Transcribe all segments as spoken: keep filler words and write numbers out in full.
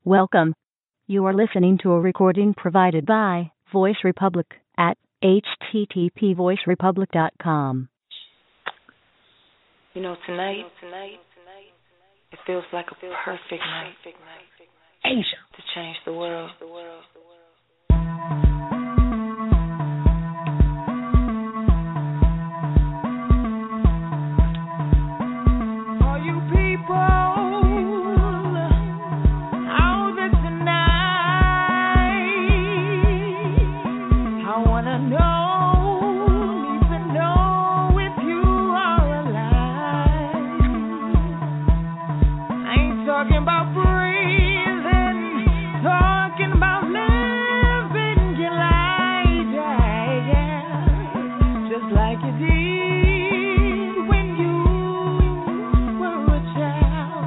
Welcome. You are listening to a recording provided by Voice Republic at h t t p voice republic dot com. You know, tonight, it feels like a perfect night Asia to change the world. All you people out there tonight, I wanna know, need to know if you are alive. I ain't talking about breathing, talking about living your life, yeah, yeah, just like you did when you were a child.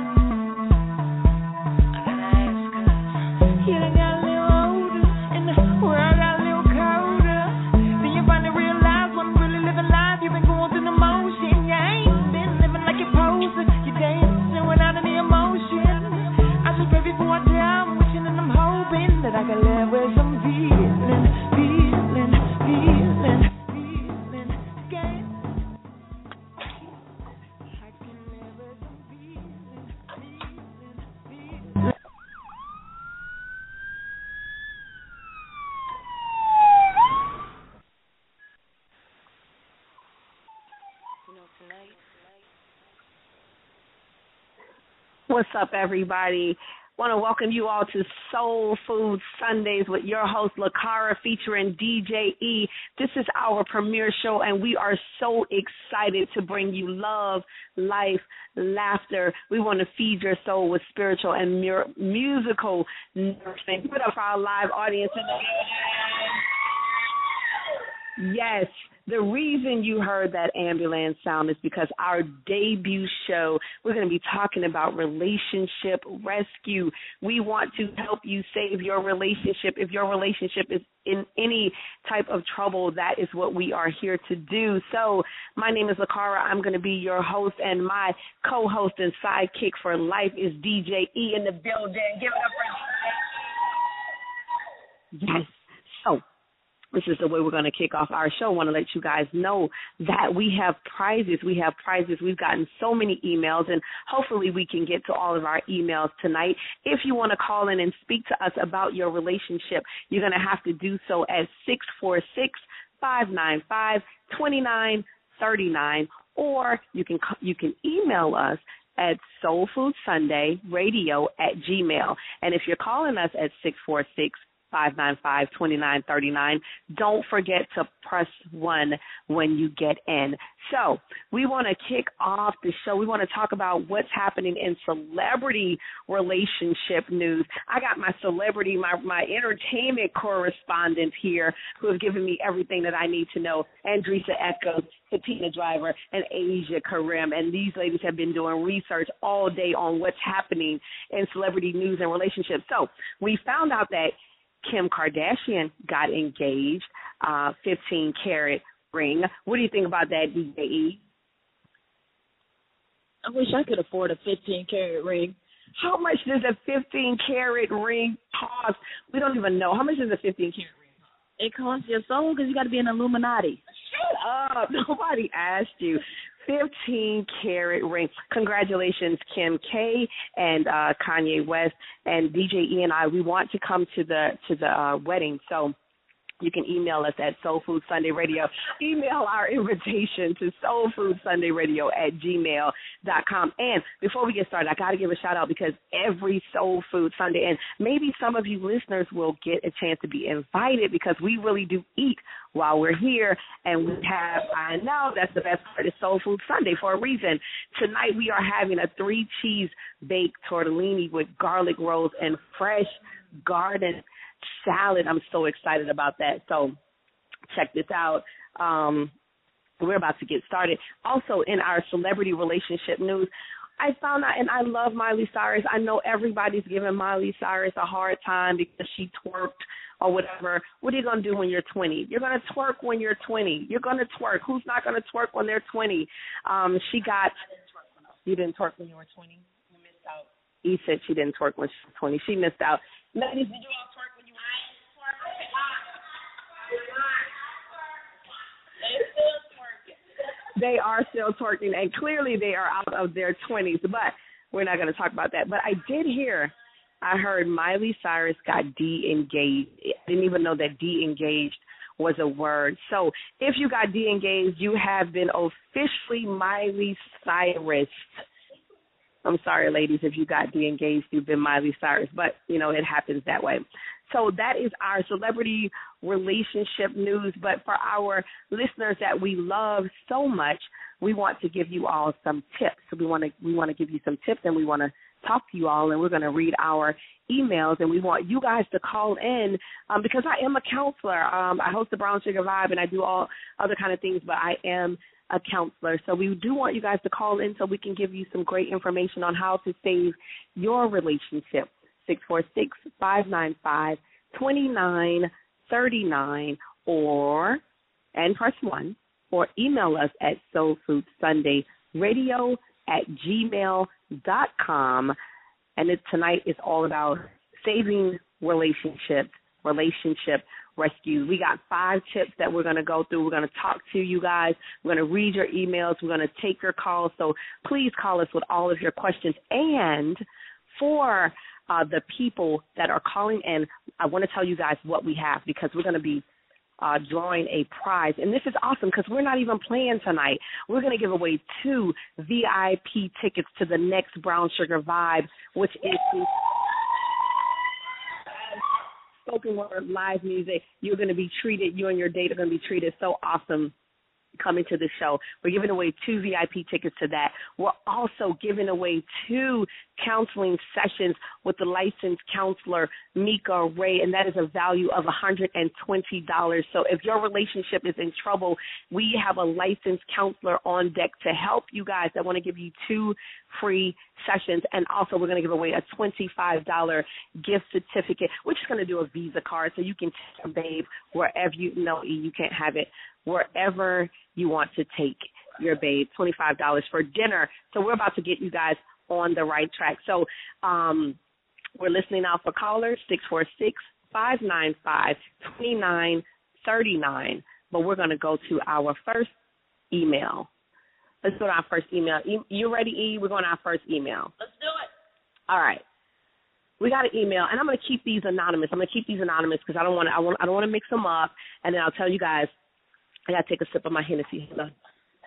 I gotta ask, 'cause you done got a little older and the world got a little colder. Then you finally realize when really living life, you've been going through the motion. You ain't been living like you're supposed to. You dancing without any emotion. I just pray before I die, I'm wishing and I'm hoping that I can live with some feeling, feeling, feeling, feeling. Yeah. I can live with some feeling, feeling, feeling. You know, tonight, What's up, everybody? Want to welcome you all to Soul Food Sundays with your host, LaCara, featuring D J E. This is our premiere show, and we are so excited to bring you love, life, laughter. We want to feed your soul with spiritual and mu- musical nourishment. Give it up for our live audience in the building. Yes. The reason you heard that ambulance sound is because our debut show, we're going to be talking about relationship rescue. We want to help you save your relationship. If your relationship is in any type of trouble, that is what we are here to do. So my name is LaCara. I'm going to be your host, and my co-host and sidekick for life is D J E in the building. Give it up for Yes. So this is the way we're going to kick off our show. I want to let you guys know that we have prizes. We have prizes. We've gotten so many emails, and hopefully we can get to all of our emails tonight. If you want to call in and speak to us about your relationship, you're going to have to do so at six four six, five nine five, two nine three nine, or you can you can email us at soulfoodsunday radio at gmail. And if you're calling us at six four six, five nine five, two nine three nine. Don't forget to press one when you get in. So we want to kick off the show. We want to talk about what's happening in celebrity relationship news. I got my celebrity, my, my entertainment correspondent here who have given me everything that I need to know. Andresa Echoes, Katina Driver, and Asia Karim. And these ladies have been doing research all day on what's happening in celebrity news and relationships. So we found out that Kim Kardashian got engaged, uh, fifteen carat ring. What do you think about that, D J E? I wish I could afford a fifteen carat ring. How much does a fifteen carat ring cost? We don't even know. How much does a fifteen carat ring cost? It costs your soul because you got to be an Illuminati. Shut up. Nobody asked you. fifteen carat ring. Congratulations, Kim K and uh, Kanye West, and D J E and I. We want to come to the to the uh, wedding, so you can email us at Soul Food Sunday Radio. Email our invitation to soulfoodsunday.radio at gmail dot com. And before we get started, I got to give a shout out because every Soul Food Sunday, and maybe some of you listeners will get a chance to be invited because we really do eat while we're here. And we have, I know that's the best part of Soul Food Sunday for a reason. Tonight we are having a three cheese baked tortellini with garlic rolls and fresh garden salad. I'm so excited about that. So check this out. Um, we're about to get started. Also, in our celebrity relationship news, I found out, and I love Miley Cyrus. I know everybody's giving Miley Cyrus a hard time because she twerked or whatever. What are you going to do when you're twenty? You're going to twerk when you're twenty. You're going to twerk. Who's not going to twerk when they're twenty? Um, she got, you didn't twerk when you were twenty? You missed out. E said she didn't twerk when she was twenty. She missed out. Ladies, did you all twerk when you were They are still twerking, and clearly they are out of their twenties, but we're not going to talk about that. But I did hear, I heard Miley Cyrus got de-engaged. I didn't even know that de-engaged was a word. So if you got de-engaged, you have been officially Miley Cyrus. I'm sorry, ladies, if you got de-engaged, you've been Miley Cyrus, but, you know, it happens that way. So that is our celebrity relationship news. But for our listeners that we love so much, we want to give you all some tips. So we want to we want to give you some tips, and we want to talk to you all, and we're going to read our emails, and we want you guys to call in um, because I am a counselor. Um, I host the Brown Sugar Vibe, and I do all other kind of things, but I am a counselor. So we do want you guys to call in so we can give you some great information on how to save your relationship. six four six, five nine five, two nine three nine or, and press one, or email us at soulfoodsunday radio at gmail dot com. And it, tonight is all about saving relationships, relationship rescue. We got five tips that we're going to go through. We're going to talk to you guys. We're going to read your emails. We're going to take your calls. So please call us with all of your questions. And for uh, the people that are calling in, I want to tell you guys what we have, because we're going to be uh, drawing a prize. And this is awesome because we're not even playing tonight. We're going to give away two V I P tickets to the next Brown Sugar Vibe, which is the spoken word live music. You're going to be treated, you and your date are going to be treated so awesome coming to the show. We're giving away two V I P tickets to that. We're also giving away two counseling sessions with the licensed counselor, Mika Ray, and that is a value of one hundred twenty dollars. So if your relationship is in trouble, we have a licensed counselor on deck to help you guys. I want to give you two free sessions, and also we're going to give away a twenty-five dollars gift certificate. We're just going to do a Visa card so you can take a babe wherever you know you can't have it, wherever you want to take your babe, twenty-five dollars for dinner. So we're about to get you guys on the right track. So um, we're listening out for callers, six four six, five nine five, two nine three nine. But we're going to go to our first email. Let's go to our first email. You ready, E? We're going to our first email. Let's do it. All right. We got an email, and I'm going to keep these anonymous. I'm going to keep these anonymous because I don't want to. I want. I don't want to mix them up. And then I'll tell you guys. I got to take a sip of my Hennessy. Hold on.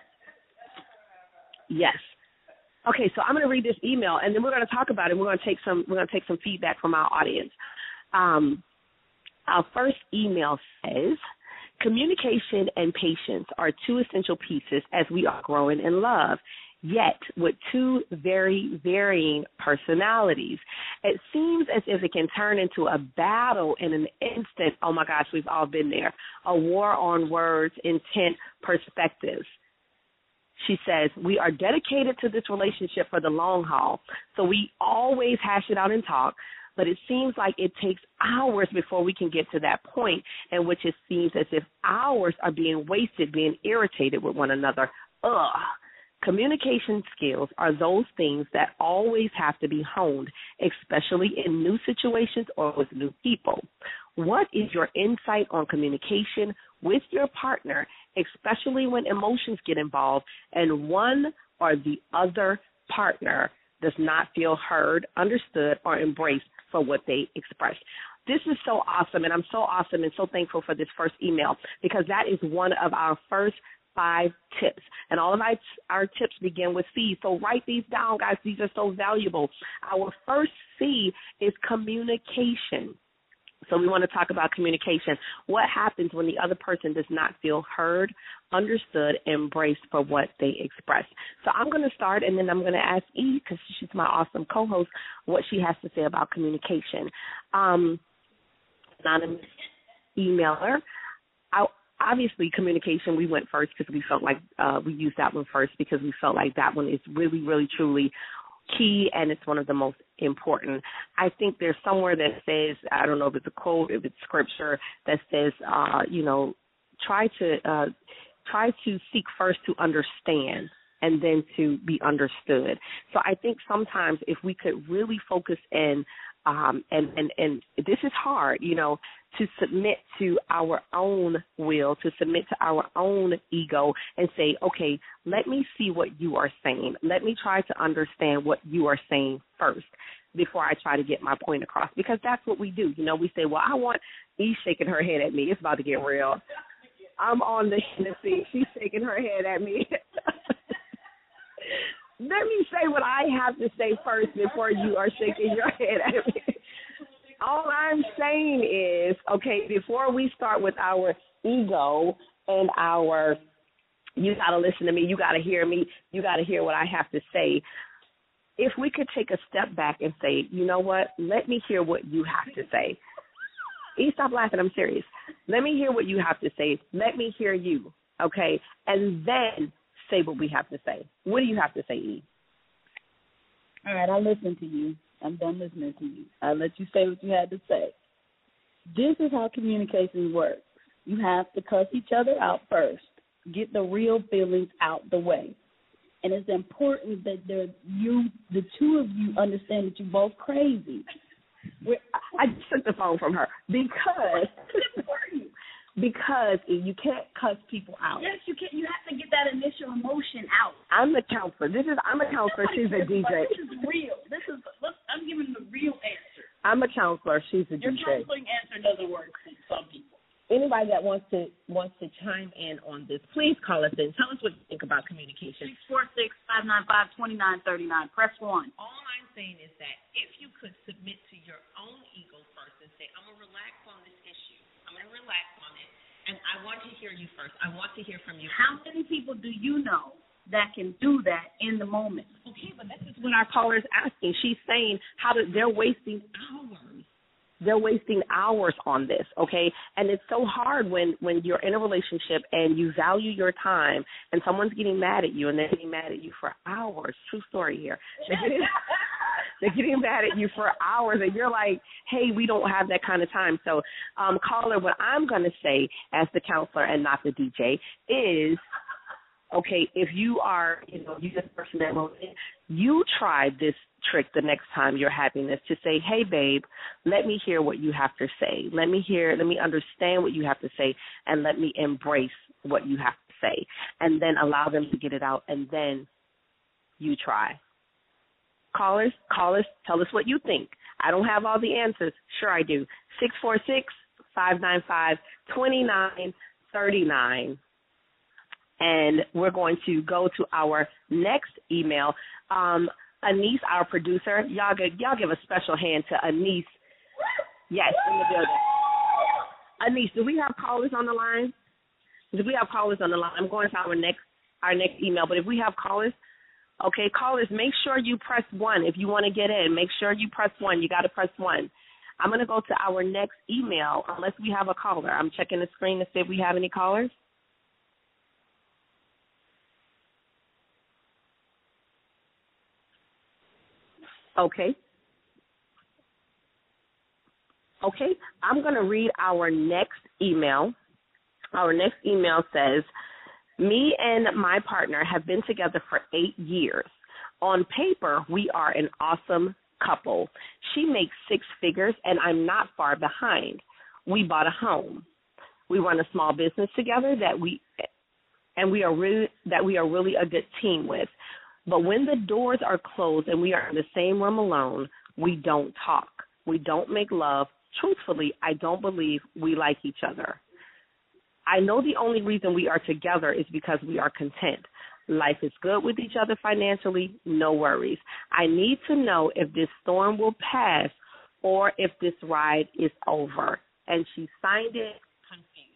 Yes. Okay, so I'm going to read this email, and then we're going to talk about it. We're going to take some. We're going to take some feedback from our audience. Um, our first email says, communication and patience are two essential pieces as we are growing in love, yet with two very varying personalities. It seems as if it can turn into a battle in an instant. Oh, my gosh, we've all been there. A war on words, intent, perspectives. She says, we are dedicated to this relationship for the long haul, so we always hash it out and talk, but it seems like it takes hours before we can get to that point in which it seems as if hours are being wasted being irritated with one another. Ugh. Communication skills are those things that always have to be honed, especially in new situations or with new people. What is your insight on communication with your partner, especially when emotions get involved and one or the other partner does not feel heard, understood, or embraced for what they express? This is so awesome, and I'm so awesome and so thankful for this first email, because that is one of our first five tips. And all of our, our tips begin with C. So write these down, guys. These are so valuable. Our first C is communication. So we want to talk about communication. What happens when the other person does not feel heard, understood, embraced for what they express? So I'm going to start, and then I'm going to ask E, because she's my awesome co-host, what she has to say about communication. Um, anonymous emailer. I, obviously, communication, we went first because we felt like uh, we used that one first because we felt like that one is really, really, truly key, and it's one of the most important. I think there's somewhere that says, I don't know if it's a quote, if it's scripture, that says, uh, you know, try to uh, try to seek first to understand and then to be understood. So I think sometimes if we could really focus in, um, and, and, and this is hard, you know, to submit to our own will, to submit to our own ego and say, okay, let me see what you are saying. Let me try to understand what you are saying first before I try to get my point across, because that's what we do. You know, we say, well, I want E shaking her head at me. It's about to get real. I'm on the Hennessy. She's shaking her head at me. Let me say what I have to say first before you are shaking your head at me. All I'm saying is, okay, before we start with our ego and our, you got to listen to me, you got to hear me, you got to hear what I have to say, if we could take a step back and say, you know what, let me hear what you have to say. E, stop laughing, I'm serious. Let me hear what you have to say. Let me hear you, okay? And then say what we have to say. What do you have to say, E? All right, I listened to you. I'm done listening to you. I'll let you say what you had to say. This is how communication works. You have to cuss each other out first. Get the real feelings out the way. And it's important that there, you, the two of you, understand that you're both crazy. We're, I just took the phone from her because because you can't cuss people out. Yes, you can. You have to get that initial emotion out. I'm the counselor. This is I'm a counselor. She's a D J. This is real. This is. Look, I'm giving the real answer. I'm a counselor. She's a Your D J. Your counseling answer doesn't work for some people. Anybody that wants to wants to chime in on this, please call us in. Tell us what you think about communication. Six four six five nine five twenty nine thirty nine. Press one. All I'm saying is that if you could submit to your own ego first and say, I'm gonna relax on this issue. I'm gonna relax on it, and I want to hear you first. I want to hear from you. How many people do you know that can do that in the moment? Okay, but this is what our caller is asking. She's saying how to, they're wasting hours. They're wasting hours on this, okay? And it's so hard when, when you're in a relationship and you value your time and someone's getting mad at you and they're getting mad at you for hours. True story here. They're getting, they're getting mad at you for hours and you're like, hey, we don't have that kind of time. So, um, caller, what I'm going to say as the counselor and not the D J is, okay, if you are, you know, you this person that wrote in, you try this trick the next time you're having this to say, hey, babe, let me hear what you have to say. Let me hear, let me understand what you have to say, and let me embrace what you have to say. And then allow them to get it out, and then you try. Callers, callers, tell us what you think. I don't have all the answers. Sure I do. six four six, five nine five, two nine three nine. And we're going to go to our next email. Um, Anise, our producer, y'all give, y'all give a special hand to Anise. Yes, in the building. Anise, do we have callers on the line? Do we have callers on the line? I'm going to our next our next email, but if we have callers, okay, callers, make sure you press one if you want to get in. Make sure you press one. You got to press one. I'm going to go to our next email unless we have a caller. I'm checking the screen to see if we have any callers. Okay. Okay, I'm going to read our next email. Our next email says, me and my partner have been together for eight years. On paper, we are an awesome couple. She makes six figures, and I'm not far behind. We bought a home. We run a small business together that we, and we are really, that we are really a good team with. But when the doors are closed and we are in the same room alone, we don't talk. We don't make love. Truthfully, I don't believe we like each other. I know the only reason we are together is because we are content. Life is good with each other financially, no worries. I need to know if this storm will pass or if this ride is over. And she signed it confused.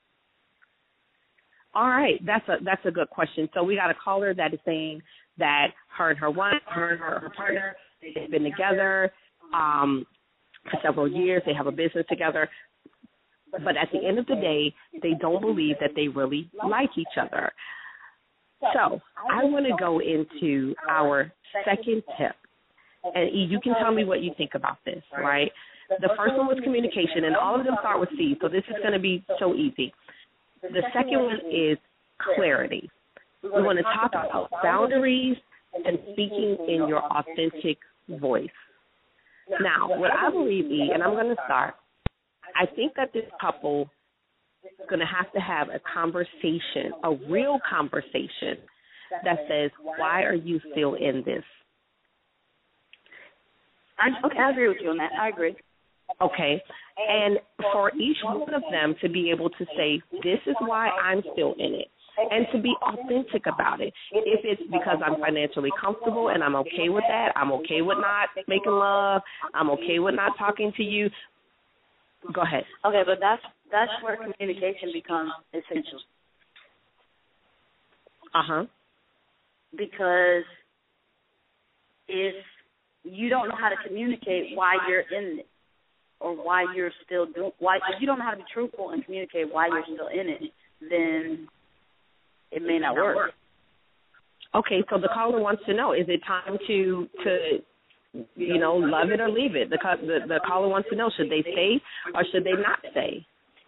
All right, that's a that's a good question. So we got a caller that is saying that her and her wife, her and her, her partner, they've been together um, for several years. They have a business together. But at the end of the day, they don't believe that they really like each other. So I want to go into our second tip. And E, you can tell me what you think about this, right? The first one was communication, and all of them start with C, so this is going to be so easy. The second one is clarity. We want to talk about boundaries and speaking in your authentic voice. Now, what I believe, E, and I'm going to start, I think that this couple is going to have to have a conversation, a real conversation that says, why are you still in this? I, okay, I agree with you on that. I agree. Okay. And for each one of them to be able to say, this is why I'm still in it, and to be authentic about it. If it's because I'm financially comfortable and I'm okay with that, I'm okay with not making love, I'm okay with not talking to you. Go ahead. Okay, but that's that's where communication becomes essential. Uh-huh. Because if you don't know how to communicate why you're in it, or why you're still doing, why if you don't know how to be truthful and communicate why you're still in it, then it may not work. Okay, so the caller wants to know: is it time to to you know love it or leave it? The the, the caller wants to know: should they stay or should they not stay?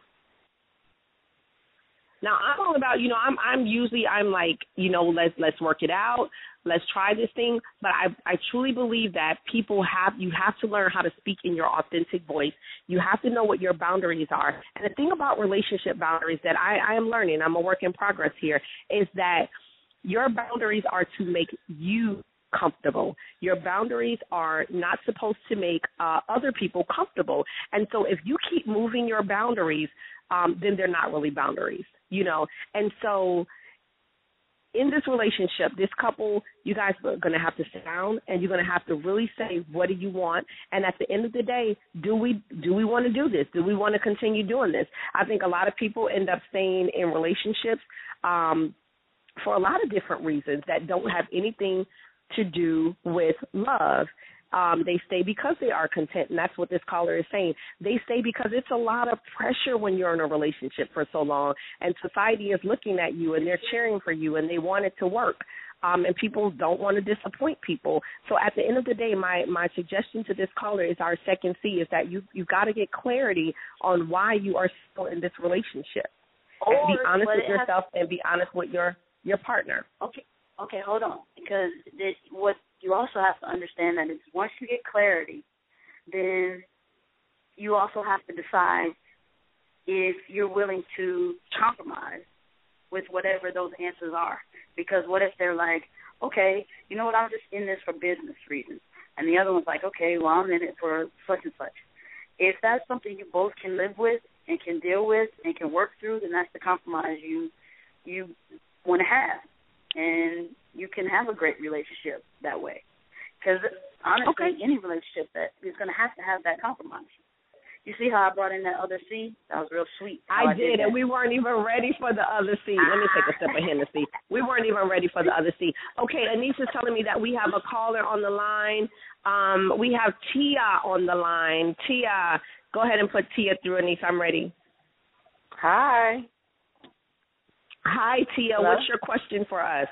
Now, I'm all about, you know, I'm I'm usually, I'm like, you know, let's let's work it out. Let's try this thing. But I I truly believe that people have, you have to learn how to speak in your authentic voice. You have to know what your boundaries are. And the thing about relationship boundaries that I, I am learning, I'm a work in progress here, is that your boundaries are to make you comfortable. Your boundaries are not supposed to make uh, other people comfortable. And so if you keep moving your boundaries, um, then they're not really boundaries, you know. And so in this relationship, this couple, you guys are going to have to sit down and you're going to have to really say, what do you want? And at the end of the day, do we do we want to do this? Do we want to continue doing this? I think a lot of people end up staying in relationships um, for a lot of different reasons that don't have anything to do with love. Um, they stay because they are content, and that's what this caller is saying. They stay because it's a lot of pressure when you're in a relationship for so long, and society is looking at you, and they're cheering for you, and they want it to work. Um, and people don't want to disappoint people. So at the end of the day, my, my suggestion to this caller is our second C, is that you, you've got to get clarity on why you are still in this relationship. Or, and be honest with has, yourself and be honest with your, your partner. Okay, okay, hold on. Because this, what you also have to understand that is once you get clarity, then you also have to decide if you're willing to compromise with whatever those answers are. Because what if they're like, okay, you know what, I'm just in this for business reasons. And the other one's like, okay, well, I'm in it for such and such. If that's something you both can live with and can deal with and can work through, then that's the compromise you you want to have. And you can have a great relationship that way. Because honestly, okay. any relationship that is going to have to have that compromise. You see how I brought in that other C? That was real sweet. I, I did, did and we weren't even ready for the other C. Let me take a sip of Hennessy. We weren't even ready for the other C. Okay, Anisha's telling me that we have a caller on the line. Um, we have Tia on the line. Tia, go ahead and put Tia through, Anisha. I'm ready. Hi. Hi, Tia. Hello? What's your question for us?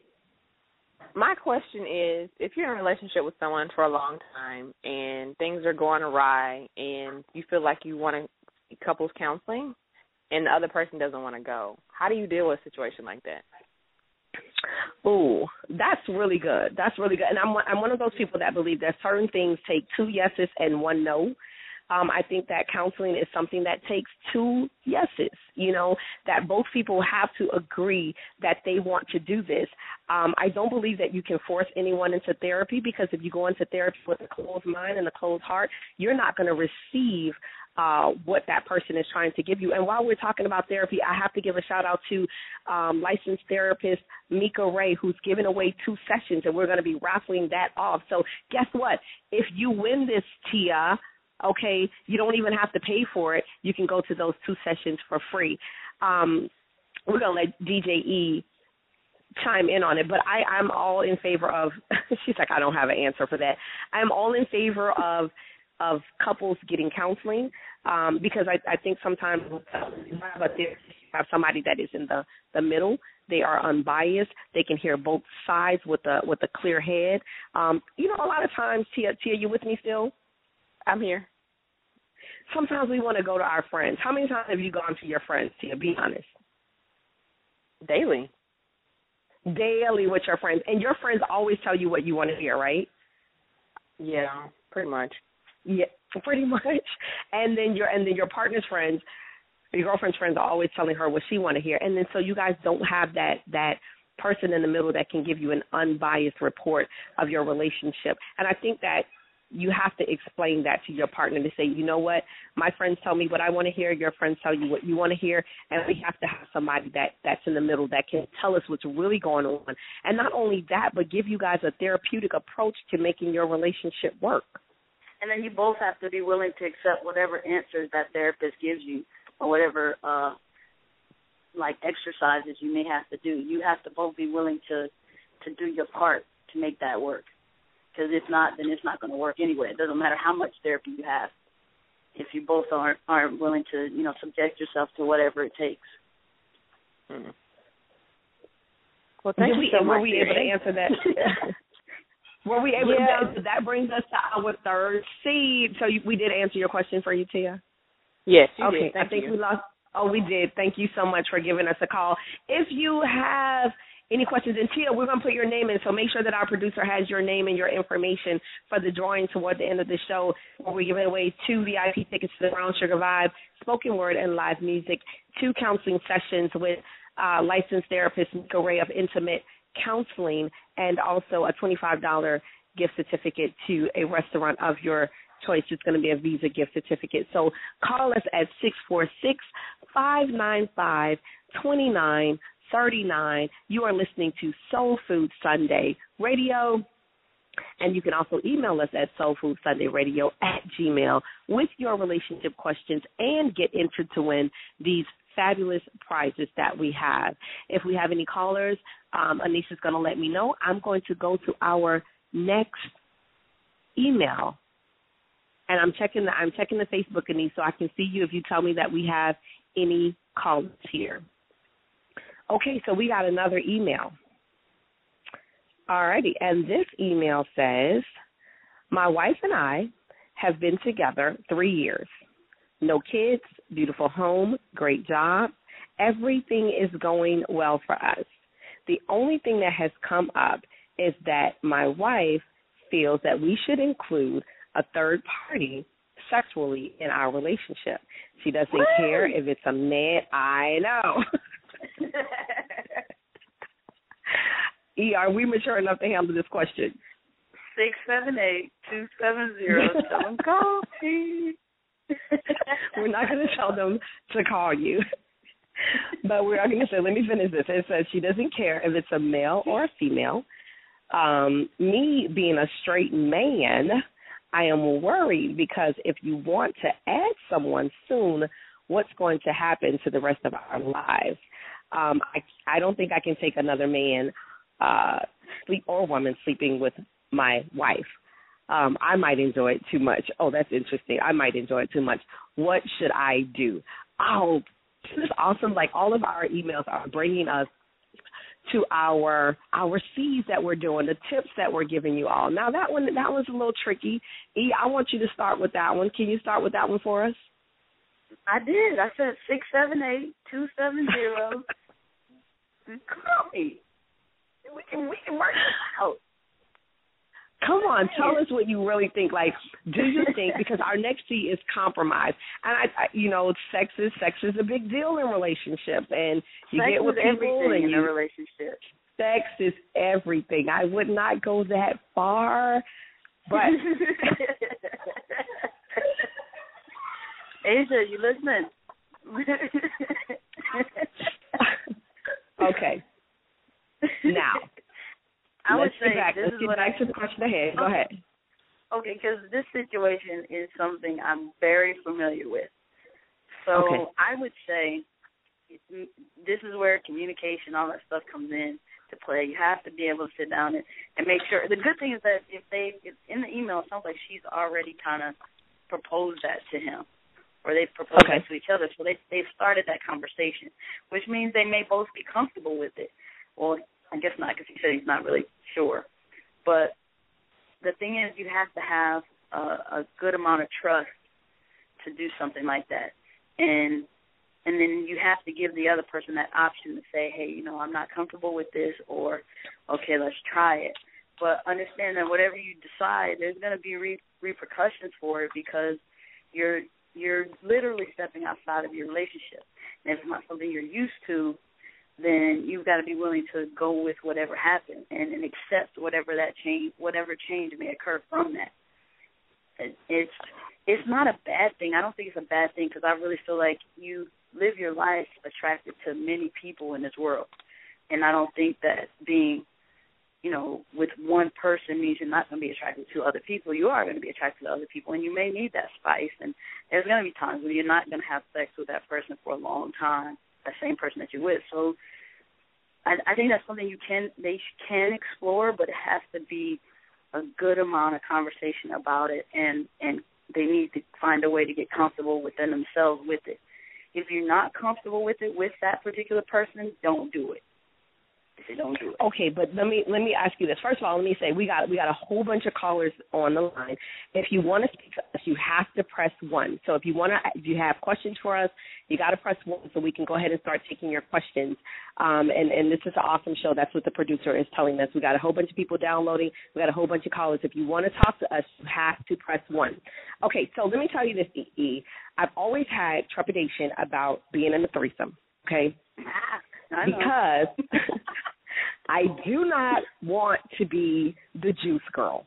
My question is, if you're in a relationship with someone for a long time and things are going awry and you feel like you want to seek couples counseling and the other person doesn't want to go, how do you deal with a situation like that? Ooh, that's really good. That's really good. And I'm I'm one of those people that believe that certain things take two yeses and one no. Um, I think that counseling is something that takes two yeses, you know, that both people have to agree that they want to do this. Um, I don't believe that you can force anyone into therapy, because if you go into therapy with a closed mind and a closed heart, you're not going to receive uh, what that person is trying to give you. And while we're talking about therapy, I have to give a shout out to um, licensed therapist Mika Ray, who's giving away two sessions, and we're going to be raffling that off. So guess what? If you win this, Tia, okay, you don't even have to pay for it. You can go to those two sessions for free. Um, we're going to let D J E chime in on it, but I, I'm all in favor of, she's like, I don't have an answer for that. I'm all in favor of of couples getting counseling, um, because I, I think sometimes you have, a, you have somebody that is in the, the middle. They are unbiased. They can hear both sides with a, with a clear head. Um, you know, a lot of times, Tia, Tia, you with me still? I'm here. Sometimes we want to go to our friends. How many times have you gone to your friends, Tia? Be honest. Daily. daily with your friends, and your friends always tell you what you want to hear, right? Yeah, pretty much. Yeah, pretty much. And then your and then your partner's friends, your girlfriend's friends are always telling her what she want to hear, and then so you guys don't have that that person in the middle that can give you an unbiased report of your relationship. And I think that you have to explain that to your partner to say, you know what, my friends tell me what I want to hear, your friends tell you what you want to hear, and we have to have somebody that, that's in the middle that can tell us what's really going on. And not only that, but give you guys a therapeutic approach to making your relationship work. And then you both have to be willing to accept whatever answers that therapist gives you or whatever, uh, like, exercises you may have to do. You have to both be willing to, to do your part to make that work. Because if not, then it's not going to work anyway. It doesn't matter how much therapy you have if you both aren't, aren't willing to, you know, subject yourself to whatever it takes. Mm. Well, thank Did you so we, much. Were we able to answer that? Were we able yeah. to? That brings us to our third seed. So you, we did answer your question for you, Tia? Yes, you okay, did. Thank I think you. we lost. Oh, we did. Thank you so much for giving us a call. If you have any questions, and Tia, we're going to put your name in, so make sure that our producer has your name and your information for the drawing toward the end of the show, where we're giving away two V I P tickets to the Brown Sugar Vibe, spoken word and live music, two counseling sessions with uh, licensed therapist Mika Ray of Intimate Counseling, and also a twenty-five dollars gift certificate to a restaurant of your choice. It's going to be a Visa gift certificate. So call us at six four six, five nine five, two nine three nine. You are listening to Soul Food Sunday Radio, and you can also email us at soulfoodsunday.radio at gmail with your relationship questions and get entered to win these fabulous prizes that we have. If we have any callers, um, Anisha's going to let me know. I'm going to go to our next email. And I'm checking the I'm checking the Facebook, Anise, so I can see you if you tell me that we have any callers here. Okay, so we got another email. All righty, and this email says, my wife and I have been together three years. No kids, beautiful home, great job. Everything is going well for us. The only thing that has come up is that my wife feels that we should include a third party sexually in our relationship. She doesn't Woo! care if it's a man. I know. E, are we mature enough to handle this question? Six seven eight two seven zero seven call me. We're not going to tell them to call you, but we're going to say, let me finish this. It says she doesn't care if it's a male or a female. Um, me being a straight man, I am worried because if you want to add someone soon, what's going to happen to the rest of our lives? Um, I, I don't think I can take another man uh, sleep or woman sleeping with my wife. Um, I might enjoy it too much. Oh, that's interesting. I might enjoy it too much. What should I do? Oh, this is awesome. Like, all of our emails are bringing us to our our C's that we're doing, the tips that we're giving you all. Now, that one, that one's a little tricky. E, I want you to start with that one. Can you start with that one for us? I did. I said six seven eight two seven zero. Call me. We can we can work this out. Come on, tell us what you really think. Like, do you think, because our next C is compromise, and I, I, you know, sex is sex is a big deal in relationships, and you sex get with is people everything and in you, a relationship. Sex is everything. I would not go that far, but Asia, you listening? Okay. Now. I would Let's say get back. this Let's is get what back I, to the question ahead. Go ahead. Okay, because this situation is something I'm very familiar with. So okay. I would say this is where communication, all that stuff comes in to play. You have to be able to sit down and, and make sure. The good thing is that if they, if in the email, it sounds like she's already kind of proposed that to him, or they've proposed okay. that to each other. So they, they've started that conversation, which means they may both be comfortable with it. Well, I guess not, because he said he's not really sure. But the thing is, you have to have a, a good amount of trust to do something like that. And and then you have to give the other person that option to say, hey, you know, I'm not comfortable with this, or, okay, let's try it. But understand that whatever you decide, there's going to be re- repercussions for it because you're you're literally stepping outside of your relationship. And if it's not something you're used to, then you've got to be willing to go with whatever happens and, and accept whatever that change, whatever change may occur from that. It, it's it's not a bad thing. I don't think it's a bad thing because I really feel like you live your life attracted to many people in this world, and I don't think that being, you know, with one person means you're not going to be attracted to other people. You are going to be attracted to other people, and you may need that spice. And there's going to be times when you're not going to have sex with that person for a long time, that same person that you're with. So I, I think that's something you can they can explore, but it has to be a good amount of conversation about it, and, and they need to find a way to get comfortable within themselves with it. If you're not comfortable with it with that particular person, don't do it. If you don't do it. Okay, but let me let me ask you this. First of all, let me say we got we got a whole bunch of callers on the line. If you want to speak to us, you have to press one. So if you want to, if you have questions for us, you got to press one so we can go ahead and start taking your questions. Um, and and this is an awesome show. That's what the producer is telling us. We got a whole bunch of people downloading. We got a whole bunch of callers. If you want to talk to us, you have to press one. Okay, so let me tell you this, E E. I've always had trepidation about being in a threesome. Okay. I know. Because I do not want to be the juice girl.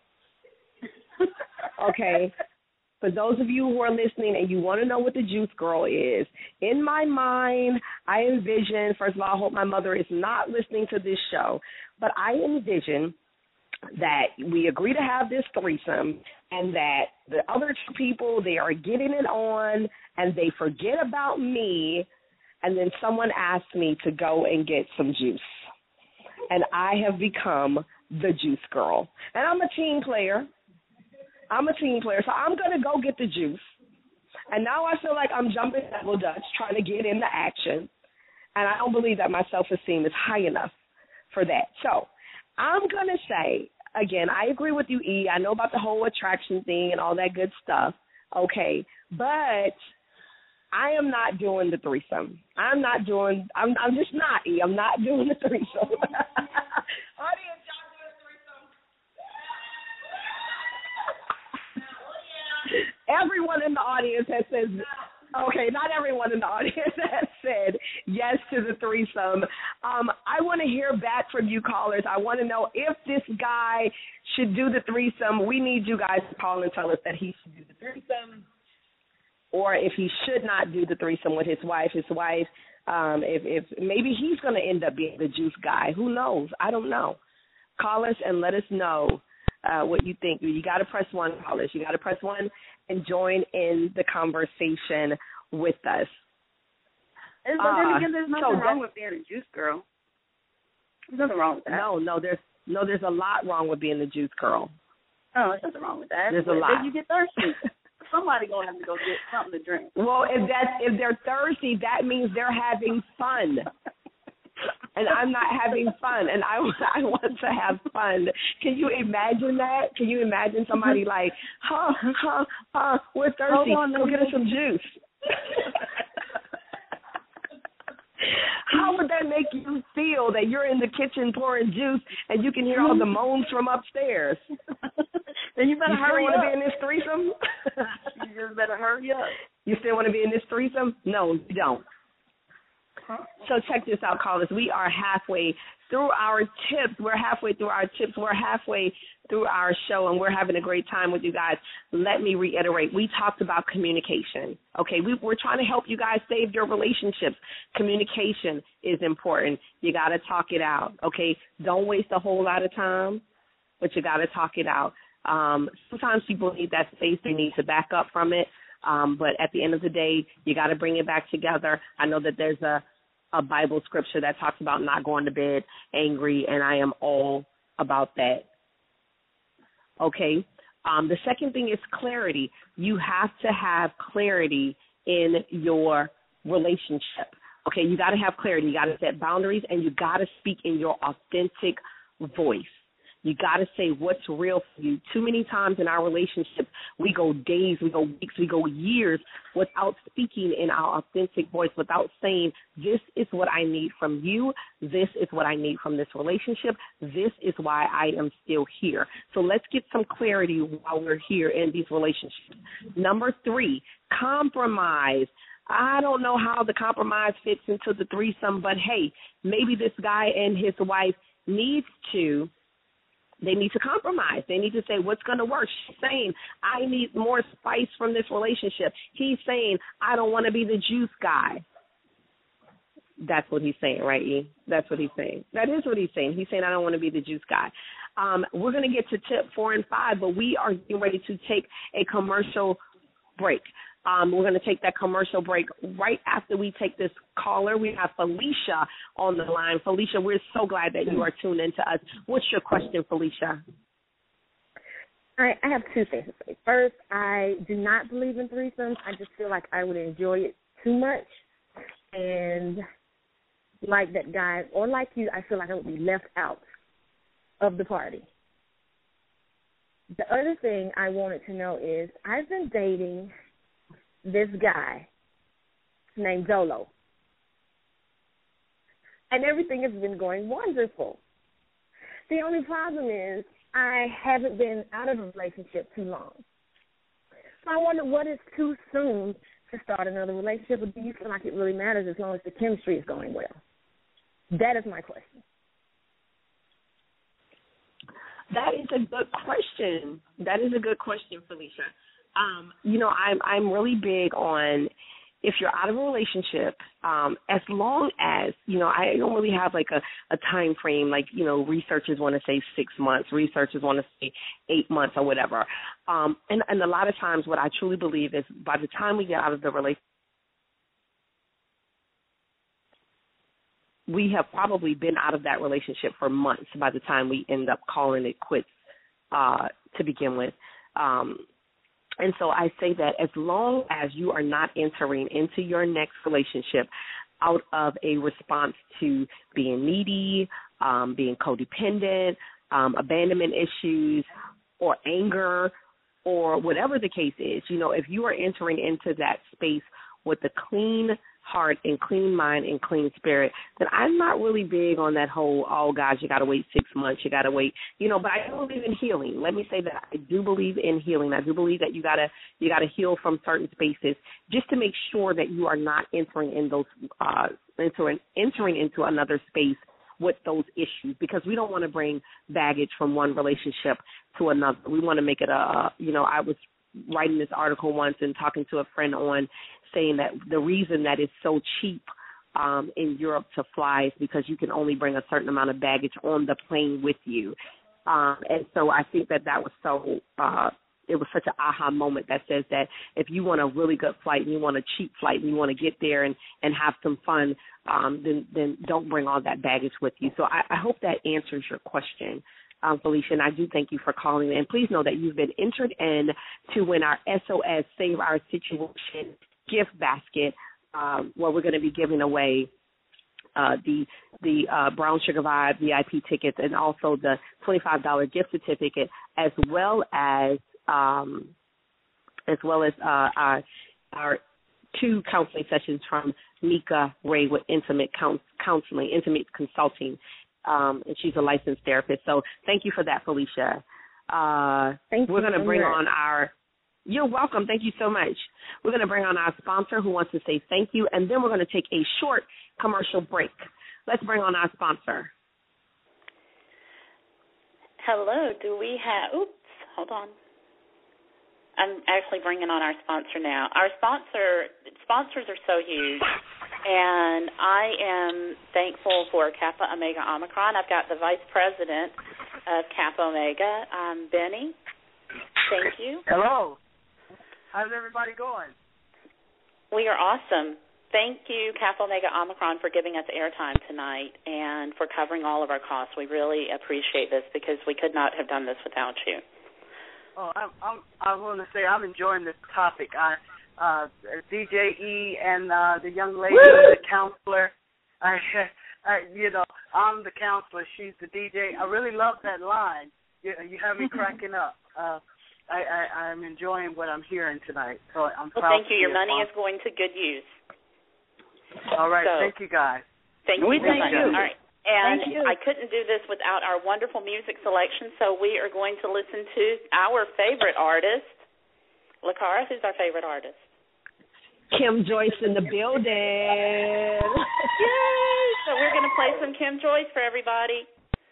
Okay? For those of you who are listening and you want to know what the juice girl is, in my mind, I envision, first of all, I hope my mother is not listening to this show, but I envision that we agree to have this threesome and that the other two people, they are getting it on and they forget about me, and then someone asks me to go and get some juice. And I have become the juice girl. And I'm a team player. I'm a team player, so I'm going to go get the juice. And now I feel like I'm jumping double dutch, trying to get into action. And I don't believe that my self-esteem is high enough for that. So I'm going to say, again, I agree with you, E. I know about the whole attraction thing and all that good stuff. Okay, but I am not doing the threesome. I'm not doing, I'm I'm just not, E. I'm not doing the threesome. Audience, y'all doing the threesome? Everyone in the audience has said, okay, not everyone in the audience has said yes to the threesome. Um, I want to hear back from you callers. I want to know if this guy should do the threesome. We need you guys to call and tell us that he should do the threesome, or if he should not do the threesome with his wife. His wife, um, if, if maybe he's going to end up being the juice guy. Who knows? I don't know. Call us and let us know uh, what you think. You got to press one, callers. You got to press one and join in the conversation with us. And, but then Uh, again, there's nothing so wrong that- with being a juice girl. There's nothing wrong with that. No, no, there's no, there's a lot wrong with being the juice girl. No, there's nothing wrong with that. There's a But lot. Then you get thirsty. Somebody gonna have to go get something to drink. Well, if that's if they're thirsty, that means they're having fun. And I'm not having fun, and I, I want to have fun. Can you imagine that? Can you imagine somebody like, huh, huh, huh, we're thirsty, Hold on, go get us some juice. How would that make you feel that you're in the kitchen pouring juice and you can hear all the moans from upstairs? Then you better You still hurry want up. to be in this threesome? You just better hurry up. You still want to be in this threesome? No, you don't. So check this out, callers. We are halfway through our tips. We're halfway through our tips. We're halfway through our show, and we're having a great time with you guys. Let me reiterate. We talked about communication. Okay, we, we're trying to help you guys save your relationships. Communication is important. You got to talk it out. Okay, don't waste a whole lot of time, but you got to talk it out. Um, sometimes people need that space. They need to back up from it. Um, but at the end of the day, you got to bring it back together. I know that there's a, a Bible scripture that talks about not going to bed angry, and I am all about that. Okay. Um, the second thing is clarity. You have to have clarity in your relationship. Okay, you got to have clarity. You got to set boundaries, and you got to speak in your authentic voice. You got to say what's real for you. Too many times in our relationships, we go days, we go weeks, we go years without speaking in our authentic voice, without saying, this is what I need from you. This is what I need from this relationship. This is why I am still here. So let's get some clarity while we're here in these relationships. Number three, compromise. I don't know how the compromise fits into the threesome, but hey, maybe this guy and his wife needs to, they need to compromise. They need to say what's going to work. She's saying, I need more spice from this relationship. He's saying, I don't want to be the juice guy. That's what he's saying, right, E? That's what he's saying. That is what he's saying. He's saying, I don't want to be the juice guy. Um, we're going to get to tip four and five, but we are getting ready to take a commercial break. Um, we're going to take that commercial break right after we take this caller. We have Felicia on the line. Felicia, we're so glad that you are tuned in to us. What's your question, Felicia? All right, I have two things to say. First, I do not believe in threesomes. I just feel like I would enjoy it too much. And like that guy, or like you, I feel like I would be left out of the party. The other thing I wanted to know is I've been dating this guy named Dolo, and everything has been going wonderful. The only problem is I haven't been out of a relationship too long. So I wonder, what is too soon to start another relationship, or do you feel like it really matters as long as the chemistry is going well? That is my question. That is a good question. That is a good question, Felicia. Um, you know, I'm I'm really big on, if you're out of a relationship, um, as long as, you know, I don't really have like a, a time frame, like, you know, researchers want to say six months, researchers want to say eight months or whatever. Um, and, and a lot of times what I truly believe is by the time we get out of the relationship, we have probably been out of that relationship for months by the time we end up calling it quits uh, to begin with. Um And so I say that as long as you are not entering into your next relationship out of a response to being needy, um, being codependent, um, abandonment issues, or anger, or whatever the case is, you know, if you are entering into that space with a clean heart and clean mind and clean spirit, then I'm not really big on that whole, oh, gosh, you got to wait six months, you got to wait, you know, but I do believe in healing. Let me say that I do believe in healing. I do believe that you got to you got to heal from certain spaces just to make sure that you are not entering in those, uh, entering, entering into another space with those issues, because we don't want to bring baggage from one relationship to another. We want to make it a, you know, I was writing this article once and talking to a friend on saying that the reason that it's so cheap um, in Europe to fly is because you can only bring a certain amount of baggage on the plane with you. Um, and so I think that that was so, uh, it was such an aha moment that says that if you want a really good flight and you want a cheap flight and you want to get there and, and have some fun, um, then, then don't bring all that baggage with you. So I, I hope that answers your question. Um, Felicia, and I do thank you for calling in. Please know that you've been entered in to win our S O S Save Our Situation gift basket, um, where we're going to be giving away uh, the the uh, Brown Sugar Vibe V I P tickets and also the twenty-five dollars gift certificate, as well as um, as well as uh, our our two counseling sessions from Mika Ray with Intimate Counseling, Intimate Consulting. Um, and she's a licensed therapist. So thank you for that, Felicia. Uh, thank we're going to so bring much. on our, you're welcome. Thank you so much. We're going to bring on our sponsor who wants to say thank you, and then we're going to take a short commercial break. Let's bring on our sponsor. Hello, do we have, oops, hold on. I'm actually bringing on our sponsor now. Our sponsor, sponsors are so huge. And I am thankful for Kappa Omega Omicron. I've got the Vice President of Kappa Omega, um, Benny. Thank you. Hello. How's everybody going? We are awesome. Thank you, Kappa Omega Omicron, for giving us airtime tonight and for covering all of our costs. We really appreciate this because we could not have done this without you. Oh, I'm, I'm, I want to say I'm enjoying this topic. I Uh, D J E and uh, the young lady, Woo! The counselor. I, I, you know, I'm the counselor, she's the D J. I really love that line. You, you have me cracking up. Uh, I, I, I'm enjoying what I'm hearing tonight. So I'm well, proud thank you. to Your be a money is sponsor. going to good use. All right. So, thank you, guys. Thank We you so thank much. you. All right. And Thank you. I couldn't do this without our wonderful music selection, so we are going to listen to our favorite artist. LaCara, who's our favorite artist? Kim Joyce in the building. Yay! So we're going to play some Kim Joyce for everybody.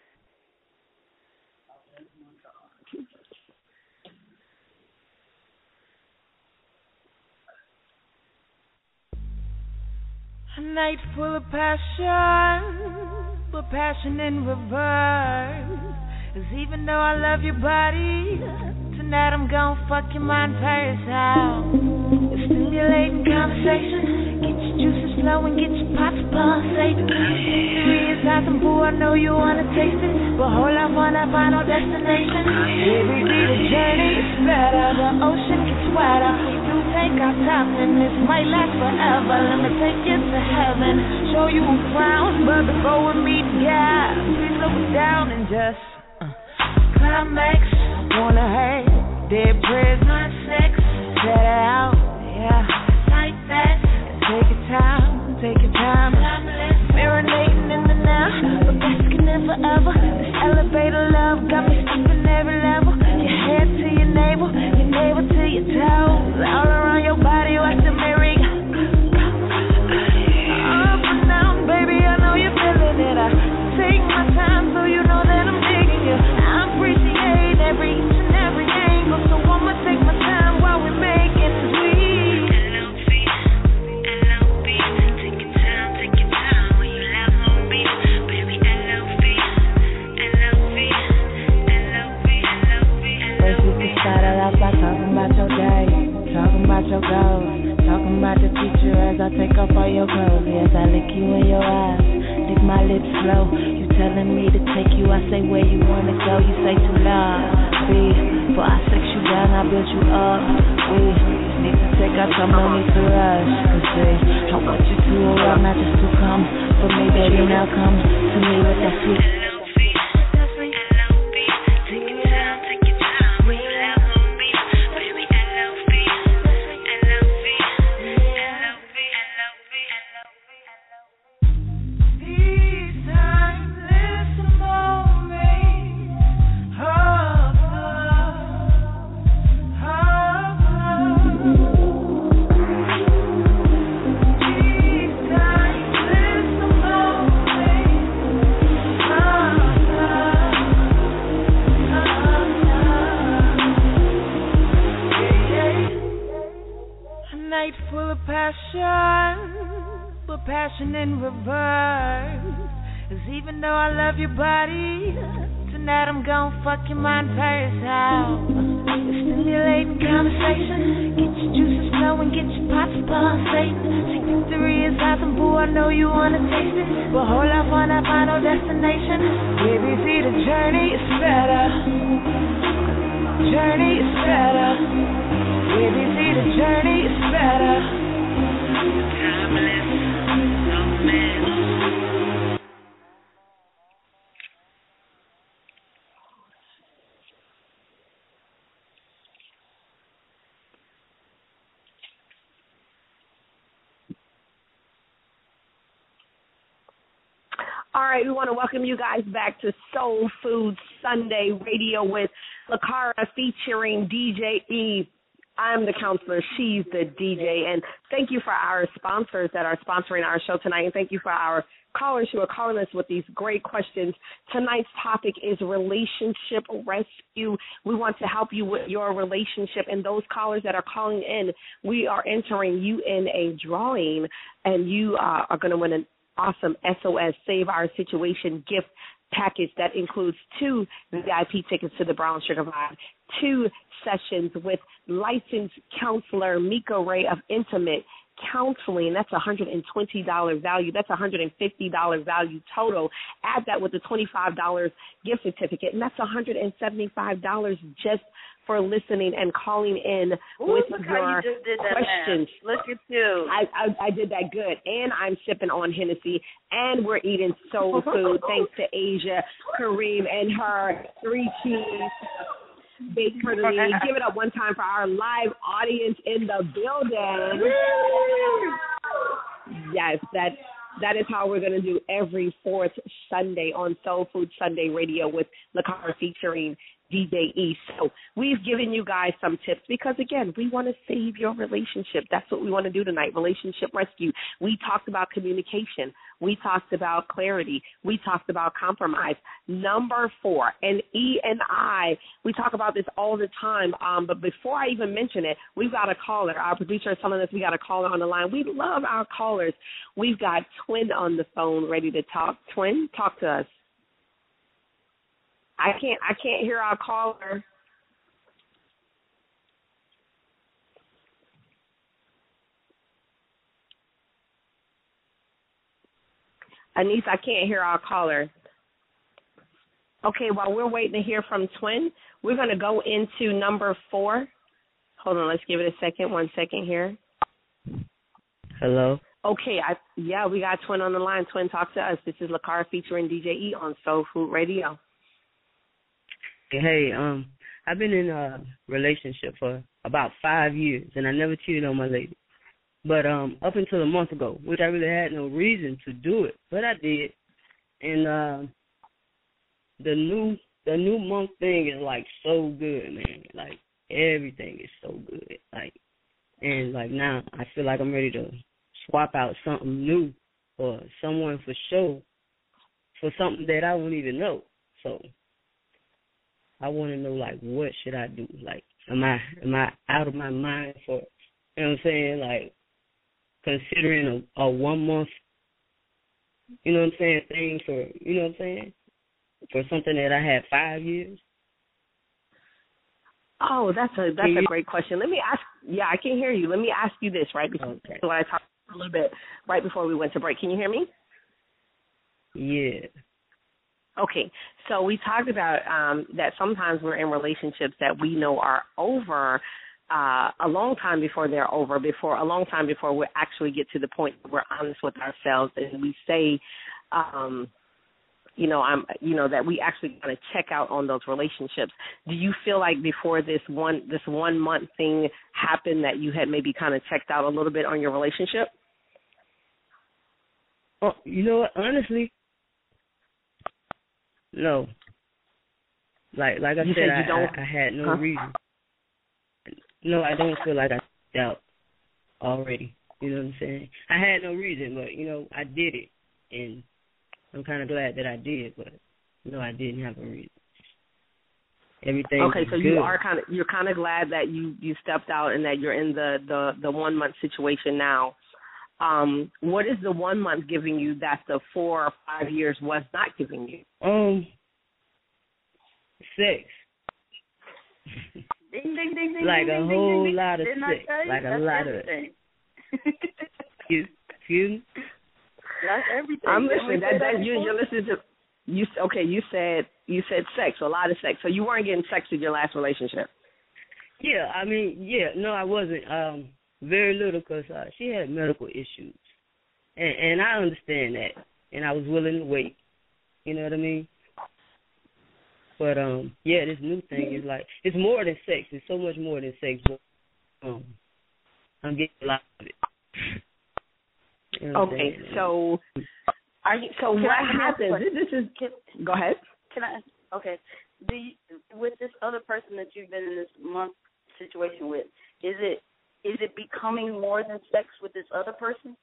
A night full of passion, but passion in reverse. 'Cause even though I love your body, tonight I'm gon' fuck your mind, Paris out. It's stimulating conversation, get your juices flowing, get your pots pulsating. Three is awesome, boo, I know you wanna taste it, but hold up on that final destination. Baby, be the journey, it's better, the ocean gets wetter. We do take our time, and this might last forever. Let me take you to heaven, show you a crown, but before we meet God, please look down and just climax, wanna hurt, dead prayers, not sex, set it out, yeah, like that. Take your time, take your time, marinating in the now, but basking in forever. This elevator love got me skipping every level. Your head to your navel, your navel to your toes, all around your body, watch the merry go. Up and down, baby, I know you're feeling it. I take my time so you know that I'm digging you. I appreciate every each and every angle, so I'ma take my time while we're making sweet. L O V, L O V, take your time, take your time when you love on me, baby. L O V, L O V, L O V, L O V. First we can start it off by talking about your day, talking about your goals, talking about the future as I take off all your clothes. Yes, I lick you in your eyes, lick my lips slow. You telling me to take you, I say where you wanna go. You say too loud, B. Before I sex you down, I build you up. We just need to take our time, no need to rush. Cause see, I want you to arrive, not just to come. But me, baby, now come to me with that sweet. Passion in reverse. 'Cause even though I love your body, tonight I'm gon' fuck your mind, Paris out. It's stimulating conversation, get your juices flowing, get your pots pulsating. See, victory is awesome, boo, I know you wanna taste it, but hold up on that final destination. Baby, see the journey is better. Journey is better. Baby, see the journey is better. Timeless. All right, we want to welcome you guys back to Soul Food Sunday Radio with LaCara featuring D J E. I'm the counselor. She's the D J. And thank you for our sponsors that are sponsoring our show tonight. And thank you for our callers who are calling us with these great questions. Tonight's topic is relationship rescue. We want to help you with your relationship. And those callers that are calling in, we are entering you in a drawing. And you uh, are going to win an awesome S O S Save Our Situation gift package that includes two V I P tickets to the Brown Sugar Vibe, two sessions with licensed counselor Mika Ray of Intimate counseling, that's one hundred twenty dollars value. That's one hundred fifty dollars value total. Add that with the twenty-five dollars gift certificate, and that's one hundred seventy-five dollars just for listening and calling in Ooh, with look your how you just did that questions. Math. Look at you. I, I I did that good, and I'm sipping on Hennessy, and we're eating soul food thanks to Asia, Kareem, and her three cheese baked turtle. Give it up one time for our live audience in the building. Yes, that that is how we're going to do every fourth Sunday on Soul Food Sunday Radio with LaCar featuring D J E. So we've given you guys some tips because, again, we want to save your relationship. That's what we want to do tonight, relationship rescue. We talked about communication. We talked about clarity. We talked about compromise. Number four, and E and I, we talk about this all the time, um, but before I even mention it, we've got a caller. Our producer is telling us we got a caller on the line. We love our callers. We've got Twin on the phone ready to talk. Twin, talk to us. I can't I can't hear our caller. Anise, I can't hear our caller. Okay, while we're waiting to hear from Twin, we're going to go into number four. Hold on, let's give it a second. One second here. Hello. Okay, I yeah, we got Twin on the line. Twin, talk to us. This is LaCar featuring D J E on Soul Food Radio. Hey, um, I've been in a relationship for about five years, and I never cheated on my lady. But um, up until a month ago, which I really had no reason to do it, but I did. And uh, the new the new month thing is like so good, man. Like everything is so good. Like, and like now, I feel like I'm ready to swap out something new or someone for sure for something that I don't even know. So I want to know, like, what should I do? Like, am I am I out of my mind for, you know what I'm saying, like, considering a, a one-month, you know what I'm saying, thing for, you know what I'm saying, for something that I had five years? Oh, that's a that's a great question. Let me ask, yeah, I can hear you. Let me ask you this, right, because okay. what I talked a little bit right before we went to break. Can you hear me? Yeah. Okay, so we talked about um, that sometimes we're in relationships that we know are over uh, a long time before they're over, before a long time before we actually get to the point where we're honest with ourselves and we say, um, you know, I'm, you know, that we actually kind of check out on those relationships. Do you feel like before this one this one month thing happened that you had maybe kind of checked out a little bit on your relationship? Oh, you know what? Honestly. No. Like like I you said, said I, you don't, I, I had no huh? reason. No, I don't feel like I doubt already. You know what I'm saying? I had no reason, but, you know, I did it. And I'm kind of glad that I did, but, no, I didn't have a reason. Everything Okay, so good. you are kind of you're kind of glad that you, you stepped out and that you're in the, the, the one month situation now. Um, what is the one month giving you that the four or five years was not giving you? Um, sex. Ding, ding, ding, ding, like ding, a ding, whole ding, lot of ding. sex. Like a That's lot everything. of it. Excuse, excuse me? That's everything. I'm Didn't listening. we That, say that that you you're listening to you. Okay, you said you said sex, a lot of sex. So you weren't getting sex in your last relationship. Yeah, I mean, yeah, no, I wasn't. Um, very little because uh, she had medical issues, and, and I understand that, and I was willing to wait. You know what I mean? But um, yeah, this new thing is like it's more than sex. It's so much more than sex. But um, I'm getting a lot of it. You know what Okay, I'm so are you? So Can what I- can I ask a happens? question? This is. Can, Go ahead. Can I? Okay. Do you, with this other person that you've been in this month situation with, is it is it becoming more than sex with this other person?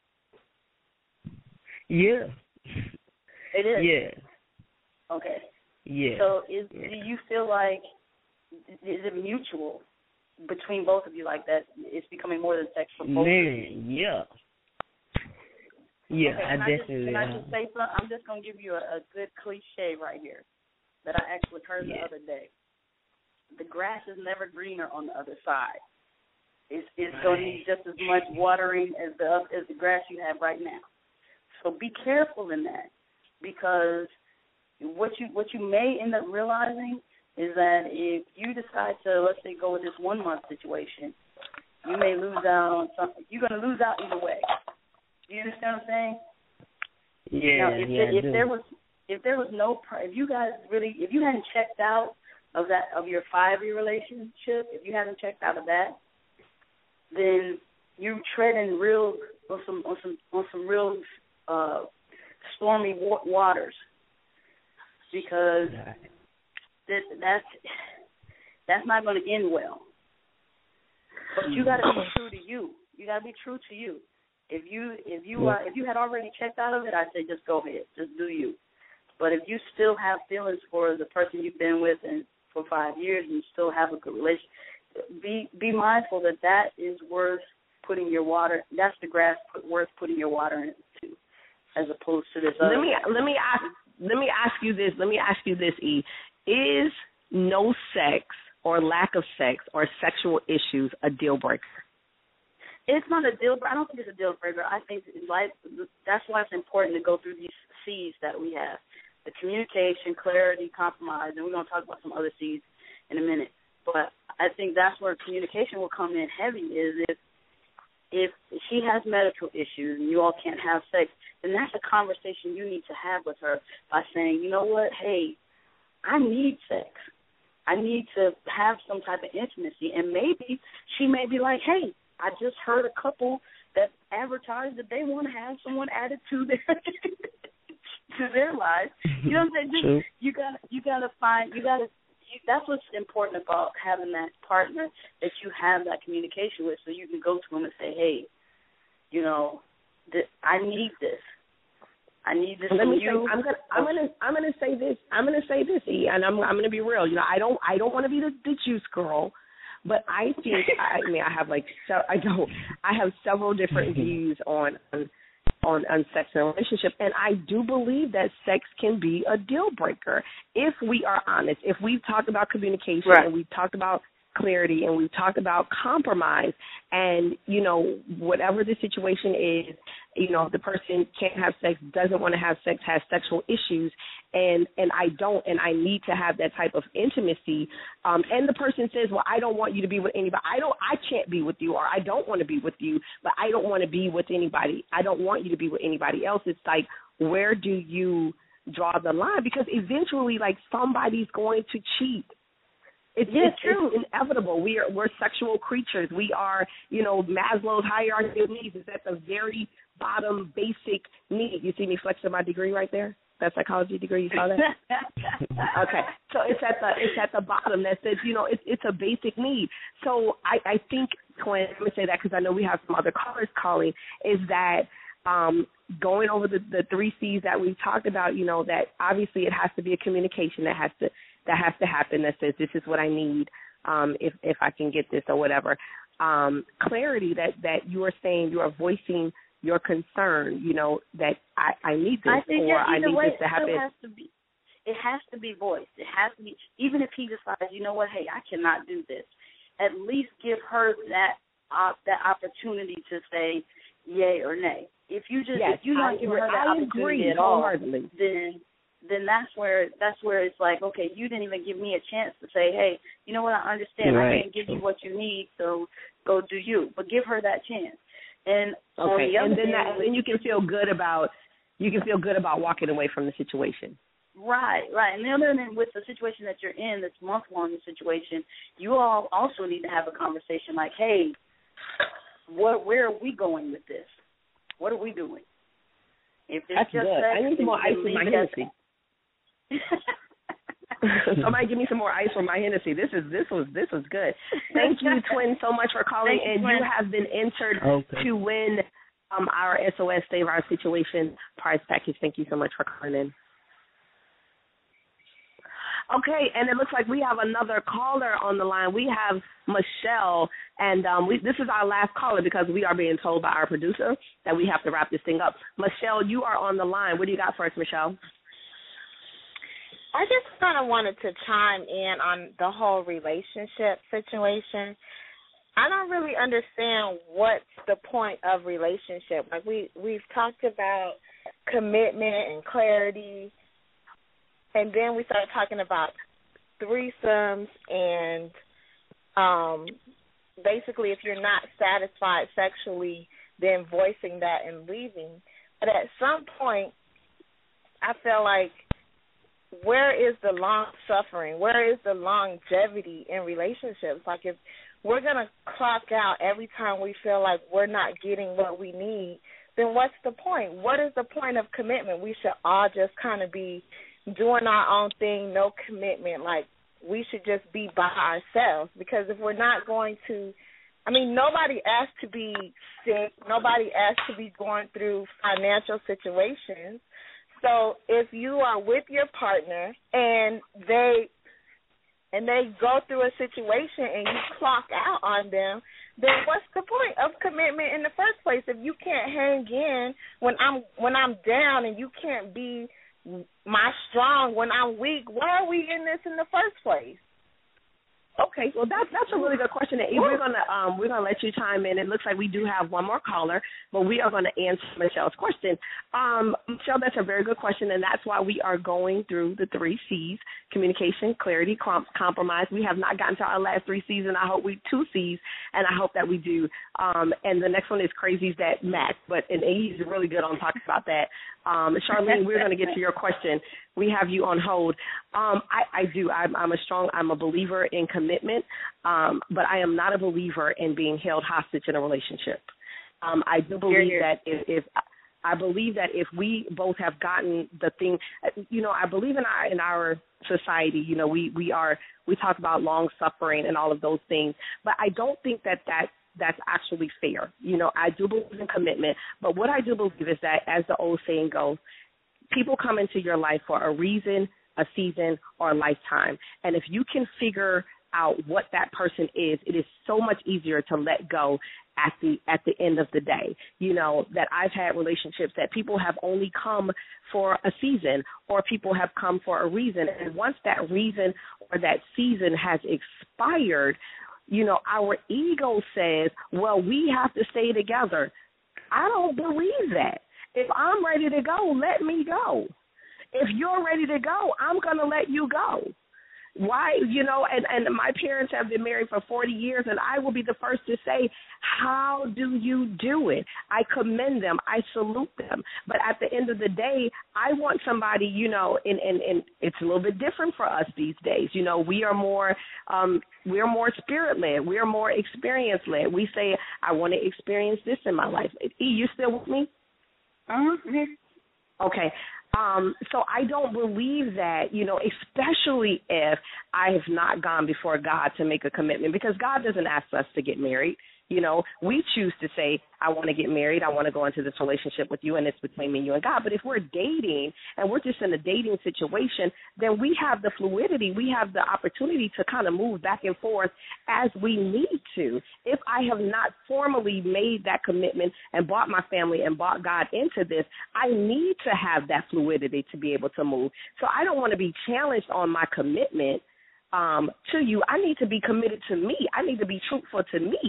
Yeah. It is. Yeah. Okay. Yeah. So is yeah. do you feel like is it mutual between both of you like that? It's becoming more than sex for both Man, of you? yeah. Yeah, okay, I can definitely. I just, can I just say something? I'm just gonna give you a, a good cliche right here that I actually heard yeah. the other day. The grass is never greener on the other side. It's, it's going to need just as much watering as the as the grass you have right now. So be careful in that, because what you what you may end up realizing is that if you decide to, let's say, go with this one month situation, you may lose out on something. You're going to lose out either way. Do you understand what I'm saying? Yeah, now, if, yeah. there, if there was if there was no if you guys really if you hadn't checked out of that of your five year relationship, if you haven't checked out of that, then you're treading real on some on some on some real uh, stormy wa- waters, because that that's that's not going to end well. But you got to be true to you. You got to be true to you. If you if you uh, if you had already checked out of it, I'd say just go ahead, just do you. But if you still have feelings for the person you've been with and for five years, and you still have a good relationship, be be mindful that that is worth putting your water. That's the grass put, worth putting your water into, as opposed to this other. Let me let me ask let me ask you this. Let me ask you this, E. Is no sex or lack of sex or sexual issues a deal breaker? It's not a deal breaker. I don't think it's a deal breaker. I think life, that's why it's important to go through these C's that we have: the communication, clarity, compromise, and we're going to talk about some other C's in a minute. But I think that's where communication will come in heavy. Is if if she has medical issues and you all can't have sex, then that's a conversation you need to have with her by saying, you know what, hey, I need sex. I need to have some type of intimacy. And maybe she may be like, hey, I just heard a couple that advertise that they want to have someone added to their to their lives. You know what I'm saying? Just, True. you got you got to find you got to. That's what's important about having that partner that you have that communication with, so you can go to them and say, hey, you know, th- I need this. I need this Let from me you. say, I'm gonna, I'm gonna, I'm gonna say this. I'm gonna say this, E, and I'm, I'm gonna be real. You know, I don't, I don't want to be the, the juice girl, but I think, I mean, I have like, so, I don't, I have several different views on, on, on, on sex and relationship, and I do believe that sex can be a deal breaker if we are honest. If we've talked about communication Right. and we've talked about clarity and we've talked about compromise, and you know, whatever the situation is, you know, if the person can't have sex, doesn't want to have sex, has sexual issues, and and I don't, and I need to have that type of intimacy, um, and the person says, well, I don't want you to be with anybody. I don't, I can't be with you, or I don't want to be with you, but I don't want to be with anybody. I don't want you to be with anybody else. It's like, where do you draw the line? Because eventually, like, somebody's going to cheat. It's, Yeah, it's, true. it's inevitable. We are we're sexual creatures. We are, you know, Maslow's hierarchy of needs is at the very bottom basic need. You see me flexing my degree right there? That psychology degree, you saw that? Okay. So it's at the it's at the bottom that says, you know, it's it's a basic need. So I, I think, Twin, let me say that because I know we have some other callers calling, is that um, going over the, the three C's that we've talked about, you know, that obviously it has to be a communication that has to that has to happen that says this is what I need, um, if if I can get this or whatever. Um, clarity that, that you are saying, you are voicing your concern, you know, that I, I need this I think or that I either need way, this to happen. It has to be. It has to be voiced. It has to be. Even if he decides, you know what, hey, I cannot do this, at least give her that uh, that opportunity to say yay or nay. If you just Yes, if you don't I, give her that I opportunity agree at all, wholeheartedly. then then that's where that's where it's like, okay, you didn't even give me a chance to say, hey, you know what, I understand. Right. I can't give you what you need, so go do you. But give her that chance. And on Okay, the other and then hand, that, then you can feel good about you can feel good about walking away from the situation. Right, right. And the other than with the situation that you're in, this month-long situation, you all also need to have a conversation like, hey, what, where are we going with this? What are we doing? If it's That's just good. sex, I need some more ice then in my leave that- Hennessy. Somebody give me some more ice from my Hennessy. This is this was this was good. Thank you, Twin, so much for calling, Thank you, and Twin. you have been entered Okay. to win um, our S O S Save Our Situation prize package. Thank you so much for calling in. Okay, and it looks like we have another caller on the line. We have Michelle, and um, we, this is our last caller because we are being told by our producer that we have to wrap this thing up. Michelle, you are on the line. What do you got for us, Michelle? I just kind of wanted to chime in on the whole relationship situation. I don't really understand what's the point of relationship. Like we we've talked about commitment and clarity, and then we started talking about threesomes and um, basically if you're not satisfied sexually, then voicing that and leaving. But at some point, I feel like where is the long suffering? Where is the longevity in relationships? Like if we're going to clock out every time we feel like we're not getting what we need, then what's the point? What is the point of commitment? We should all just kind of be doing our own thing, no commitment. Like we should just be by ourselves, because if we're not going to, I mean, nobody asked to be sick. Nobody asked to be going through financial situations. So if you are with your partner and they and they go through a situation and you clock out on them, then what's the point of commitment in the first place? If you can't hang in when I'm when I'm down and you can't be my strong when I'm weak, why are we in this in the first place? Okay, well that's that's a really good question. And we're gonna um we're gonna let you chime in. It looks like we do have one more caller, but we are gonna answer Michelle's question. Um, Michelle, that's a very good question, and that's why we are going through the three C's: communication, clarity, com- compromise. We have not gotten to our last three C's, and I hope we two C's, and I hope that we do. Um, and the next one is crazies that match, but and he's really good on talking about that. Um, Charlene, we're gonna get to your question. We have you on hold. Um, I, I do. I'm, I'm a strong. I'm a believer in commitment, um, but I am not a believer in being held hostage in a relationship. Um, I do believe Here, here. that if, if I believe that if we both have gotten the thing, you know, I believe in our in our society. You know, we we are we talk about long suffering and all of those things, but I don't think that that. That's actually fair. You know, I do believe in commitment, but what I do believe is that, as the old saying goes, people come into your life for a reason, a season, or a lifetime. And if you can figure out what that person is, it is so much easier to let go at the at the end of the day. You know, that I've had relationships that people have only come for a season, or people have come for a reason. And once that reason or that season has expired, you know, our ego says, well, we have to stay together. I don't believe that. If I'm ready to go, let me go. If you're ready to go, I'm going to let you go. Why, you know, and, and my parents have been married for forty years, and I will be the first to say, how do you do it? I commend them. I salute them. But at the end of the day, I want somebody, you know, and, and, and it's a little bit different for us these days. You know, we are more um, we're more spirit-led. We are more experience-led. We say, I want to experience this in my life. E, you still with me? Uh-huh. Okay. Um, so I don't believe that, you know, especially if I have not gone before God to make a commitment, because God doesn't ask us to get married. You know, we choose to say, I want to get married, I want to go into this relationship with you, and it's between me, you, and God. But if we're dating and we're just in a dating situation, then we have the fluidity, we have the opportunity to kind of move back and forth as we need to. If I have not formally made that commitment and brought my family and brought God into this, I need to have that fluidity to be able to move. So I don't want to be challenged on my commitment um, to you. I need to be committed to me. I need to be truthful to me.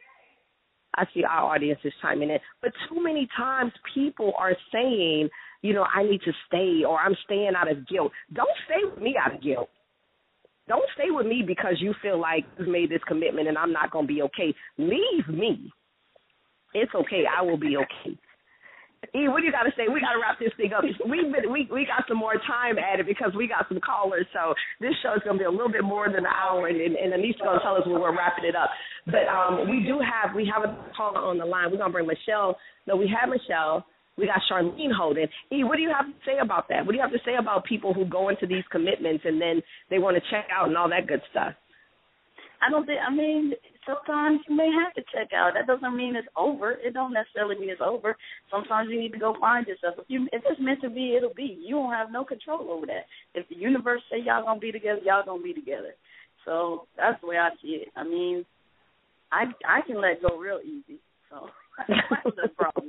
I see our audience is chiming in. But too many times people are saying, you know, I need to stay, or I'm staying out of guilt. Don't stay with me out of guilt. Don't stay with me because you feel like you've made this commitment and I'm not going to be okay. Leave me. It's okay. I will be okay. E, what do you got to say? We got to wrap this thing up. We've been, we we got some more time added because we got some callers. So this show is going to be a little bit more than an hour, and, and, and Anisha's going to tell us when we're wrapping it up. But um, we do have we have a caller on the line. We're going to bring Michelle. No, we have Michelle. We got Charlene holding. E, what do you have to say about that? What do you have to say about people who go into these commitments and then they want to check out and all that good stuff? I don't think, I mean, sometimes you may have to check out. That doesn't mean it's over. It don't necessarily mean it's over. Sometimes you need to go find yourself. If, you, if it's meant to be, it'll be. You don't have no control over that. If the universe say y'all going to be together, y'all going to be together. So that's the way I see it. I mean, I I can let go real easy. So that's the problem.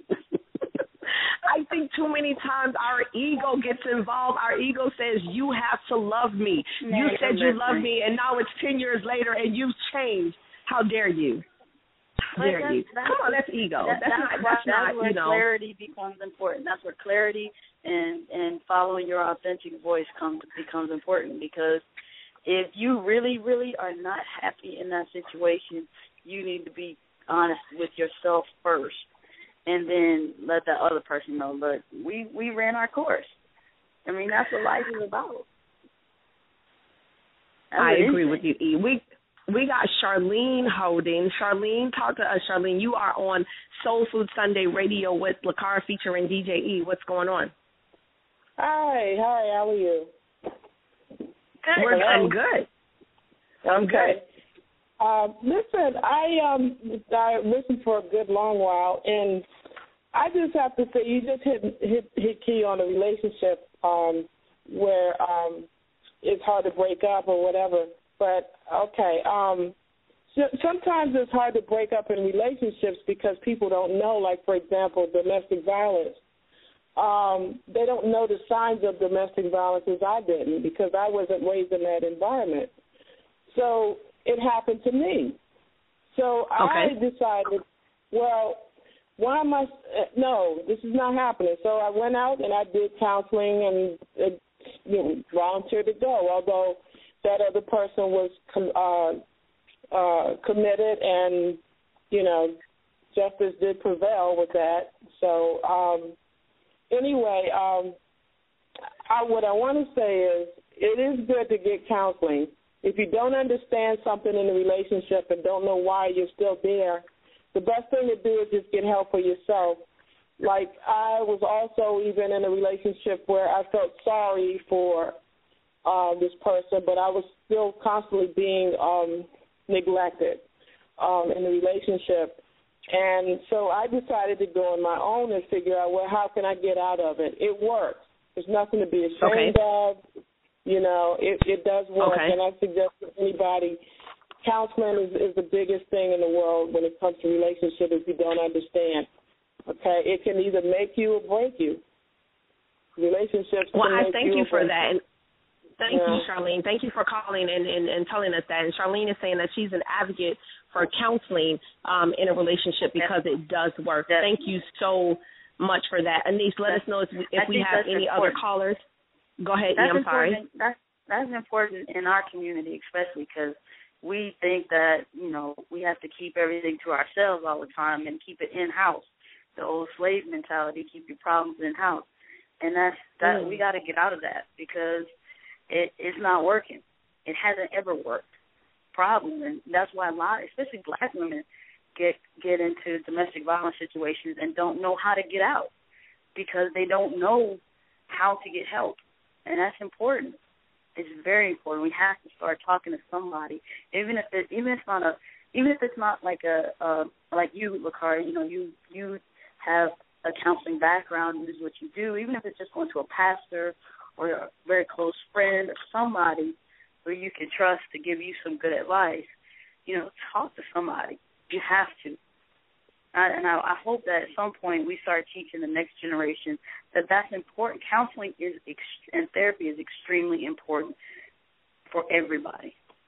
I think too many times our ego gets involved. Our ego says, you have to love me. You said you love me, and now it's ten years later, and you've changed. How dare you? How But dare that's, you? that's, Come on, that's ego. That, that's, that's, not. why, That's that's not. where You know. clarity becomes important. That's where clarity and and following your authentic voice comes becomes important, because if you really, really are not happy in that situation, you need to be honest with yourself first, and then let that other person know. Look, we we ran our course. I mean, that's what life is about. That's I agree anything. with you, E. We we got Charlene holding. Charlene, talk to us, Charlene. You are on Soul Food Sunday Radio with LaCara featuring D J E. What's going on? Hi, hi. How are you? Good. We're, I'm good. I'm okay. good. Uh, listen, I um I listened for a good long while, and I just have to say you just hit hit hit key on a relationship um where um it's hard to break up or whatever. But okay, um, so, sometimes it's hard to break up in relationships because people don't know. Like for example, domestic violence. Um, they don't know the signs of domestic violence as I didn't, because I wasn't raised in that environment. So it happened to me. So okay. I decided, well, why am I, no, this is not happening. So I went out and I did counseling and uh, you know, volunteered to go, although that other person was com- uh, uh, committed, and, you know, justice did prevail with that. So, um, Anyway, um, I, what I want to say is it is good to get counseling. If you don't understand something in the relationship and don't know why you're still there, the best thing to do is just get help for yourself. Like I was also even in a relationship where I felt sorry for uh, this person, but I was still constantly being um, neglected um, in the relationship. And so I decided to go on my own and figure out, well, how can I get out of it? It works. There's nothing to be ashamed okay. of. You know, it, it does work. Okay. And I suggest to anybody, counseling is, is the biggest thing in the world when it comes to relationships if you don't understand. Okay? It can either make you or break you. Relationships well, can I make thank you you for that. And thank yeah. you, Charlene. Thank you for calling and, and, and telling us that. And Charlene is saying that she's an advocate for counseling um, in a relationship because it does work. Yes. Thank you so much for that. Anise, let us know if we, if we have any important. other callers. Go ahead, that's E, I'm sorry. That's, that's important in our community, especially because we think that, you know, we have to keep everything to ourselves all the time and keep it in-house. The old slave mentality, keep your problems in-house. And that's that. Mm. We got to get out of that because it, it's not working. It hasn't ever worked. Problem, and that's why a lot, especially black women, get get into domestic violence situations and don't know how to get out because they don't know how to get help, and that's important. It's very important. We have to start talking to somebody, even if it, even if it's not a even if it's not like a uh, like you, LaCara. You know, you you have a counseling background, and this is what you do. Even if it's just going to a pastor or a very close friend or somebody where you can trust to give you some good advice, you know, talk to somebody. You have to. I, and I, I hope that at some point we start teaching the next generation that that's important. Counseling is ex- and therapy is extremely important for everybody.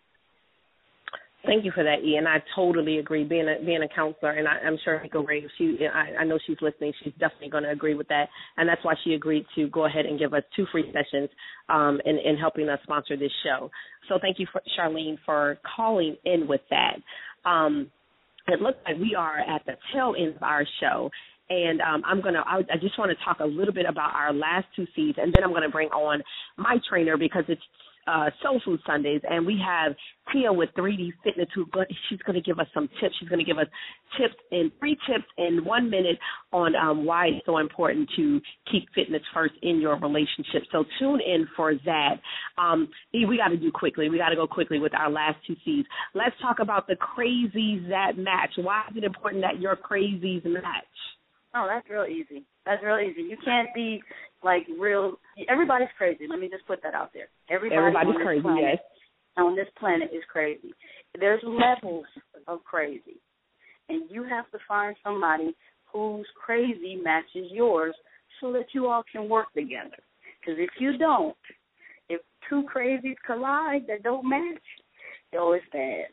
Thank you for that, E, and I totally agree. Being a being a counselor, and I, I'm sure Nico Ray, if she, I, I know she's listening, she's definitely going to agree with that, and that's why she agreed to go ahead and give us two free sessions um, in, in helping us sponsor this show. So thank you, for, Charlene, for calling in with that. Um, it looks like we are at the tail end of our show, and um, I'm gonna. I, I just want to talk a little bit about our last two seeds, and then I'm going to bring on my trainer because it's Uh, Soul Food Sundays, and we have Tia with three D Fitness who go, she's going to give us some tips. She's going to give us tips in three tips in one minute on um, why it's so important to keep fitness first in your relationship. So tune in for that. Um, we got to do quickly. We got to go quickly with our last two C's. Let's talk about the crazies that match. Why is it important that your crazies match? Oh, that's real easy. That's real easy. You can't be like real. Everybody's crazy. Let me just put that out there. Everybody Everybody's on crazy. Planet, yes. On this planet is crazy. There's levels of crazy, and you have to find somebody whose crazy matches yours, so that you all can work together. Because if you don't, if two crazies collide that don't match, oh, it's bad.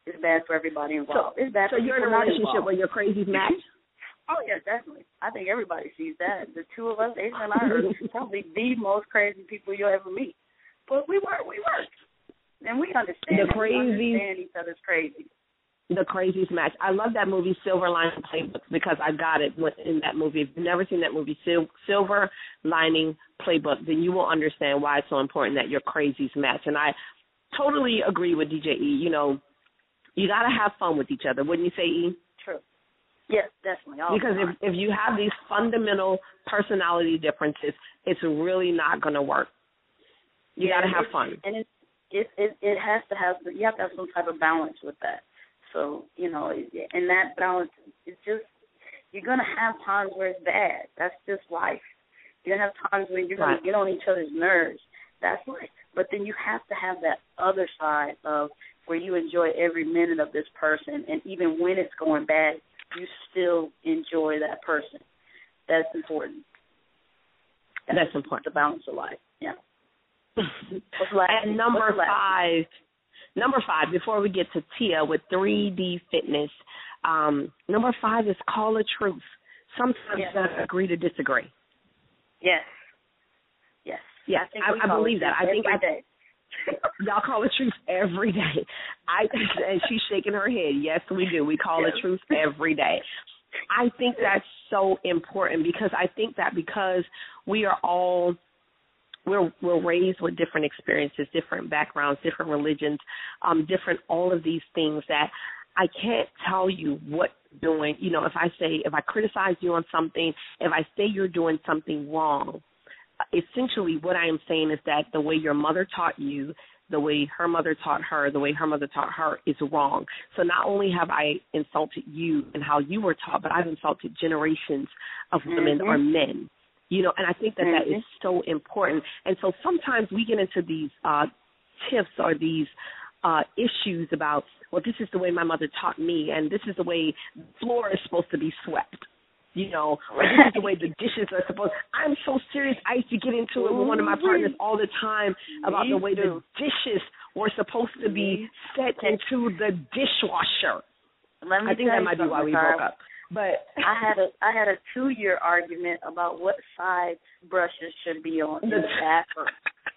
It's bad for everybody involved. So, it's bad so for you're in a people not relationship involved. where your crazies match? Oh, yeah, definitely. I think everybody sees that. The two of us, Asia and I, are probably the most crazy people you'll ever meet. But we work, we work. And we understand. The crazies. We understand each other's crazy. The craziest match. I love that movie, Silver Lining Playbook, because I got it in that movie. If you've never seen that movie, Sil- Silver Lining Playbook, then you will understand why it's so important that your crazies match. And I totally agree with D J E. You know, you got to have fun with each other, wouldn't you say, E? True. Yes, definitely. All because if, if you have these fundamental personality differences, it's really not going to work. You yeah, got to have fun. And it, it it it has to have you have to have some type of balance with that. So you know, and that balance is just you're gonna have times where it's bad. That's just life. You're gonna have times when you're gonna right. get on each other's nerves. That's life. But then you have to have that other side of where you enjoy every minute of this person, and even when it's going bad, you still enjoy that person. That's important. That's, That's important. The balance of life. Yeah. And number five, number five, before we get to Tia with three D Fitness, um, number five is call a truth. Sometimes yes. you gotta agree to disagree. Yes. Yes. Yes, I, think I, I believe that. I think I, day. y'all call the truth every day. I and she's shaking her head. Yes, we do. We call yes. the truth every day. I think that's so important because I think that because we are all we're we're raised with different experiences, different backgrounds, different religions, um, different all of these things that I can't tell you what you're doing. You know, if I say if I criticize you on something, if I say you're doing something wrong, essentially what I am saying is that the way your mother taught you, the way her mother taught her, the way her mother taught her is wrong. So not only have I insulted you and how you were taught, but I've insulted generations of women mm-hmm. or men. You know, and I think that mm-hmm. that is so important. And so sometimes we get into these uh, tips or these uh, issues about, well, this is the way my mother taught me, and this is the way the floor is supposed to be swept. You know, or this is the way the dishes are supposed. I'm so serious. I used to get into it with one of my partners all the time about Me the way too. the dishes were supposed to be set into the dishwasher. Let me I think tell that might be why we Carl. broke up. But I had a I had a two year argument about what side brushes should be on in the bathroom.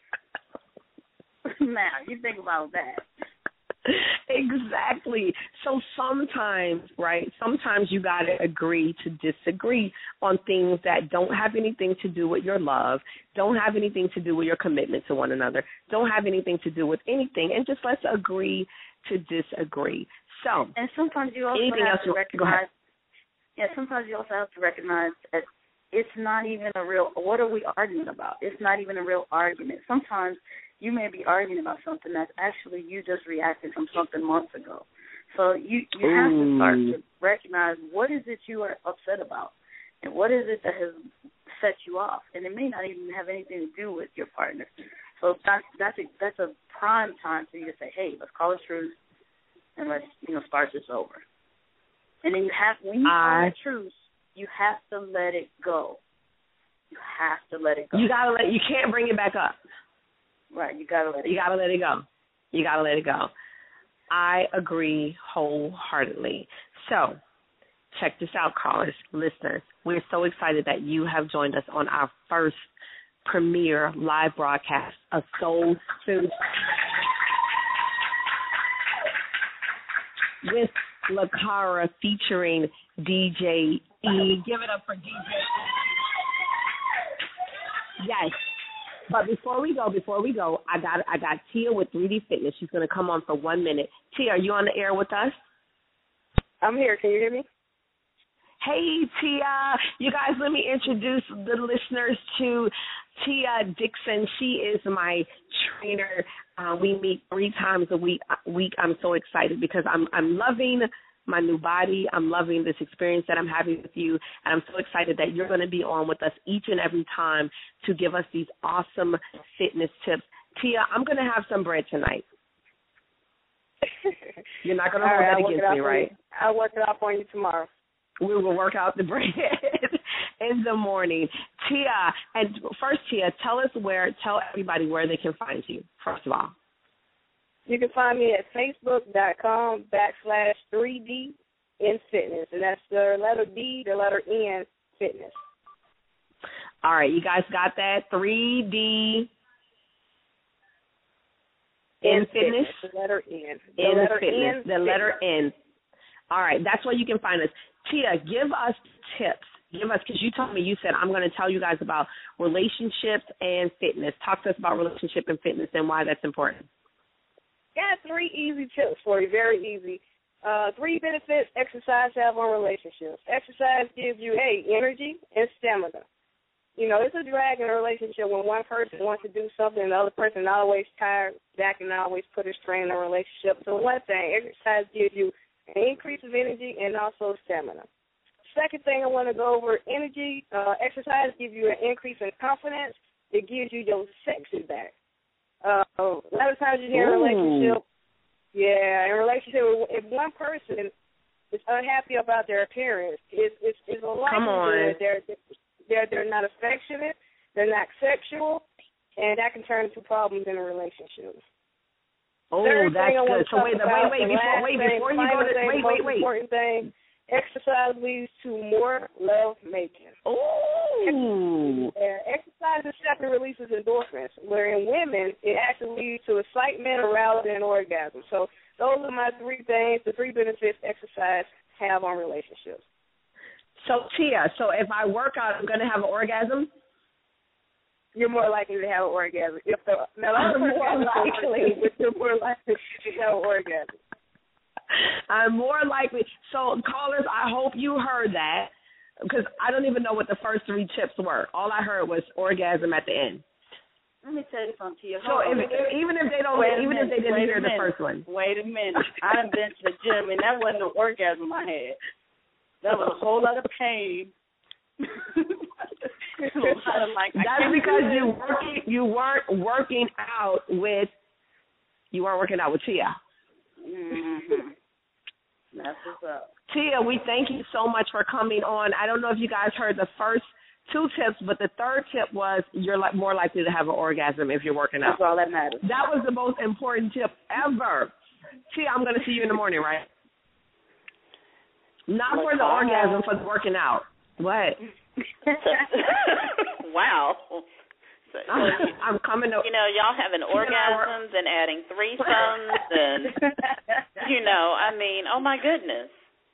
Now you think about that. Exactly. So sometimes, right, sometimes you got to agree to disagree on things that don't have anything to do with your love, don't have anything to do with your commitment to one another, don't have anything to do with anything, and just let's agree to disagree. So, and sometimes you also anything have else to you, recognize, yeah, sometimes you also have to recognize that it's not even a real, what are we arguing about? It's not even a real argument. Sometimes you may be arguing about something that's actually you just reacted from something months ago. So you, you have to start to recognize what is it you are upset about and what is it that has set you off. And it may not even have anything to do with your partner. So that's, that's, a, that's a prime time for you to say, hey, let's call it truth and let's, you know, start this over. And then you have, when you call it truth, you have to let it go. You have to let it go. You gotta let. You can't bring it back up. Right. You gotta let it. You gotta let it go. You gotta let it go. I agree wholeheartedly. So, check this out, callers, listeners. We're so excited that you have joined us on our first premiere live broadcast of Soul Food with LaCara featuring D J E. Give it up for D J E. Yes. But before we go, before we go, I got I got Tia with three D Fitness. She's going to come on for one minute. Tia, are you on the air with us? I'm here. Can you hear me? Hey, Tia. You guys, let me introduce the listeners to Tia Dixon. She is my trainer. Uh, we meet three times a week. Week. I'm so excited because I'm I'm loving my new body. I'm loving this experience that I'm having with you, and I'm so excited that you're going to be on with us each and every time to give us these awesome fitness tips. Tia, I'm going to have some bread tonight. You're not going to hold right, that against me, right? I'll work it out for you tomorrow. We will work out the bread in the morning. Tia, and first, Tia, tell us where, tell everybody where they can find you, first of all. You can find me at facebook.com backslash 3D in fitness, and that's the letter D, the letter N, fitness. All right, you guys got that? three D in fitness? The letter N. The In letter fitness. N, The letter fitness. N. All right, that's where you can find us. Tia, give us tips. Give us, because you told me, you said, I'm going to tell you guys about relationships and fitness. Talk to us about relationship and fitness and why that's important. Got three easy tips for you, very easy. Uh, three benefits exercise have on relationships. Exercise gives you, hey, energy and stamina. You know, it's a drag in a relationship when one person wants to do something and the other person always tired, that can always put a strain on a relationship. So one thing, exercise gives you an increase of energy and also stamina. Second thing I want to go over, energy, uh, exercise gives you an increase in confidence. It gives you your sexy back. Uh, a lot of times you hear in a relationship, yeah, in a relationship, if one person is unhappy about their appearance, it's, it's, it's a likelihood they're, they're, they're not affectionate, they're not sexual, and that can turn into problems in a relationship. Oh, Third that's thing I good. want to So talk wait, about, wait, wait, the before, last wait, thing, before you go final to, thing, wait, the most wait, wait. important thing, exercise leads to more love making. Ooh. Yeah, exercise naturally releases endorphins, where in women it actually leads to excitement, arousal, and orgasm. So those are my three things, the three benefits exercise have on relationships. So, Tia, so if I work out, I'm going to have an orgasm? You're more likely to have an orgasm. If the, now, I'm more likely. but you're more likely to have an orgasm. I'm more likely. So, callers, I hope you heard that, because I don't even know what the first three tips were. All I heard was orgasm at the end. Let me tell you something, Tia. So if, if, even if they don't, Wait a even minute, if they didn't wait a hear the minute, first one. Wait a minute. I done been to the gym, and that wasn't an orgasm I had. That was a whole lot of pain. like, That's because you working, you weren't working out with, you weren't working out with Tia. Mm-hmm. That's what's up. Tia, we thank you so much for coming on. I don't know if you guys heard the first two tips, but the third tip was you're like more likely to have an orgasm if you're working out. That's all that matters. That was the most important tip ever. Tia, I'm going to see you in the morning, right? Not for the orgasm, for the working out. What? Wow. So, I'm coming to. You know, y'all having orgasms and adding threesomes and, you know, I mean, oh, my goodness.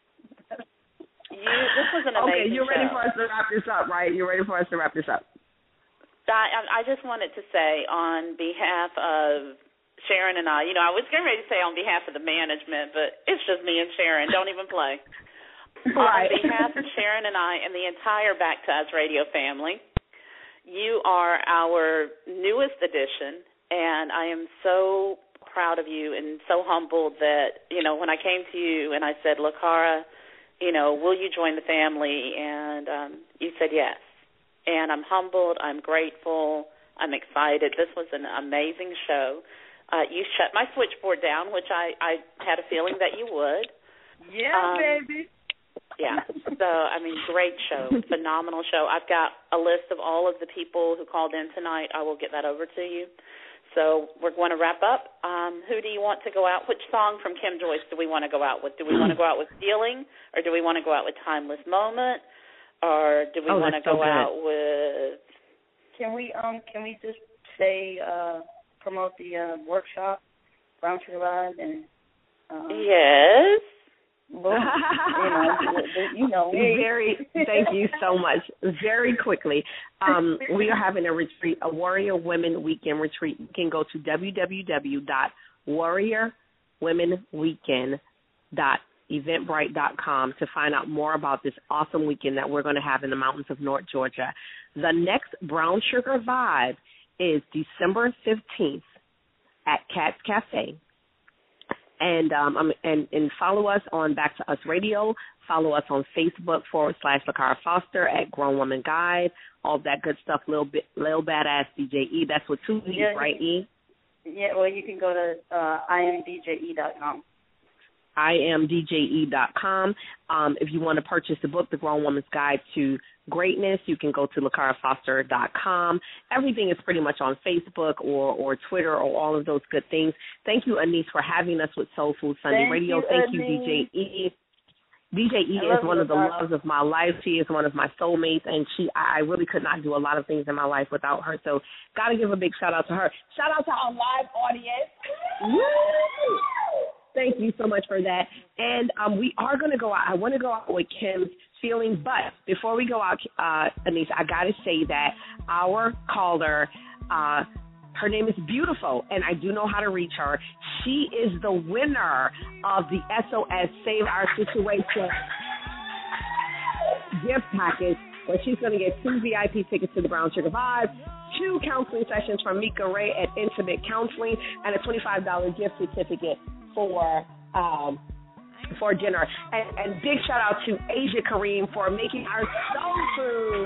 You, this was an amazing Okay, you're ready show. for us to wrap this up, right? You're ready for us to wrap this up. I, I just wanted to say on behalf of Sharon and I, you know, I was getting ready to say on behalf of the management, but it's just me and Sharon. Don't even play. Right. On behalf of Sharon and I and the entire Back to Us radio family, you are our newest addition, and I am so proud of you and so humbled that, you know, when I came to you and I said, LaCara, you know, will you join the family? And um, you said yes. And I'm humbled. I'm grateful. I'm excited. This was an amazing show. Uh, you shut my switchboard down, which I, I had a feeling that you would. Yeah, um, baby. Yeah. So, I mean, great show, phenomenal show. I've got a list of all of the people who called in tonight. I will get that over to you. So we're going to wrap up. Um, who do you want to go out? Which song from Kim Joyce do we want to go out with? Do we want to go out with Feeling, or do we want to go out with Timeless Moment, or do we Oh, want to that's so go good. out with? Can we um can we just say uh promote the uh, workshop, Brown Sugar Live, and um, Yes. Well, you know, you know me. Very, thank you so much. Very quickly, um, we are having a retreat, a Warrior Women Weekend retreat. You can go to w w w dot warrior women weekend dot eventbrite dot com to find out more about this awesome weekend that we're going to have in the mountains of North Georgia. The next Brown Sugar Vibe is December fifteenth at Cat's Cafe. And um and, and follow us on Back to Us Radio. Follow us on Facebook forward slash LaCara Foster at Grown Woman Guide. All that good stuff. Lil bit, Lil Badass D J E. That's with two E's, Yeah, right? E. Yeah. Well, you can go to uh, I am D J E dot com. I am D J E dot com. Um, if you want to purchase the book, The Grown Woman's Guide to greatness, you can go to lakara foster dot com. Everything is pretty much on Facebook or, or Twitter or all of those good things. Thank you, Anise, for having us with Soul Food Sunday Thank Radio. you, Thank you, Anise. D J E. D J E I is love one you, of the Lakara. loves of my life. She is one of my soulmates, and she I really could not do a lot of things in my life without her. So got to give a big shout out to her. Shout out to our live audience. Woo! Thank you so much for that. And um, we are going to go out. I want to go out with Kim's feelings, but before we go out, uh, Anise, I got to say that our caller, uh, her name is Beautiful, and I do know how to reach her. She is the winner of the S O S Save Our Situation gift package, where she's going to get two V I P tickets to the Brown Sugar Vibe, two counseling sessions from Mika Ray at Intimate Counseling, and a twenty-five dollars gift certificate for um, for dinner. And, and big shout out to Asia Kareem for making our soul food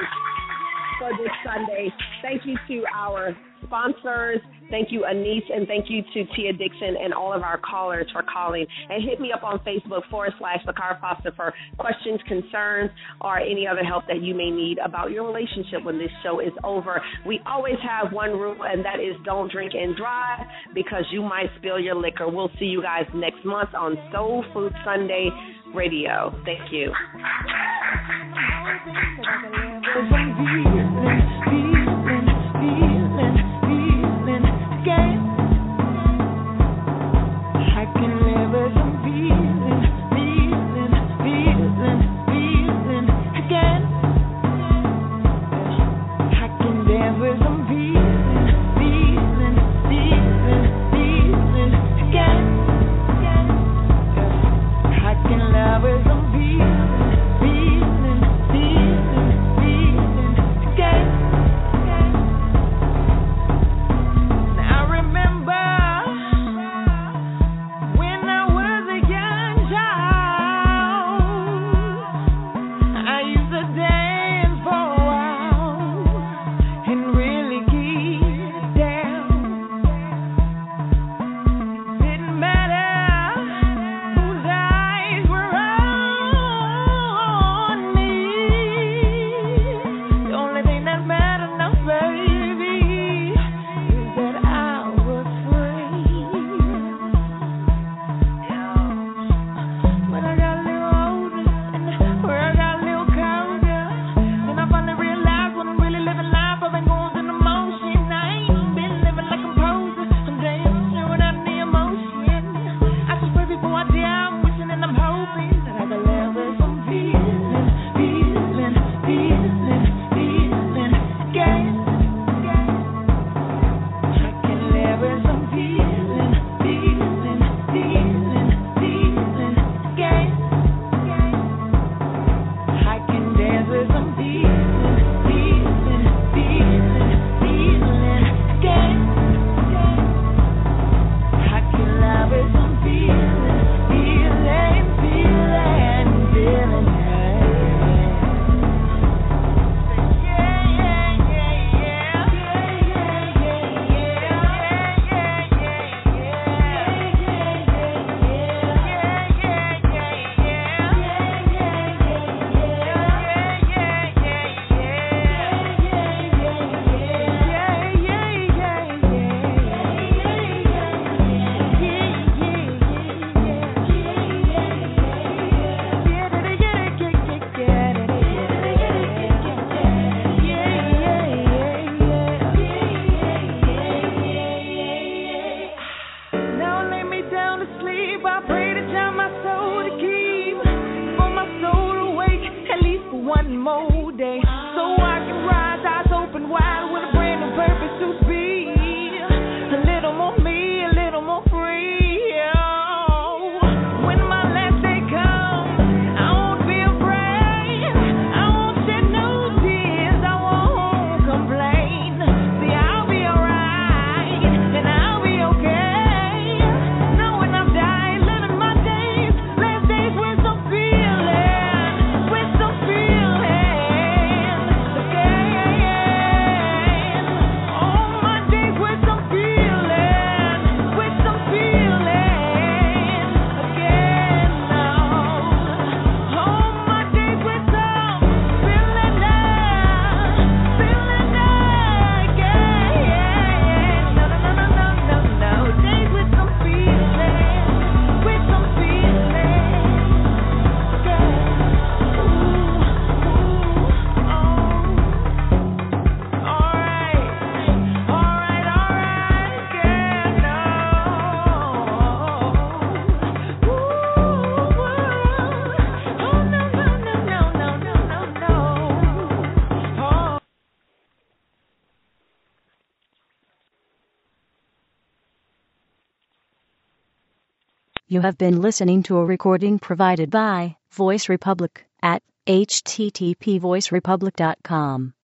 for this Sunday. Thank you to our sponsors. Thank you, Anise, and thank you to Tia Dixon and all of our callers for calling. And hit me up on Facebook forward slash Lakara Foster for questions, concerns, or any other help that you may need about your relationship when this show is over. We always have one rule, and that is don't drink and drive, because you might spill your liquor. We'll see you guys next month on Soul Food Sunday Radio. Thank you. Feeling You have been listening to a recording provided by Voice Republic at h t t p voice republic dot com.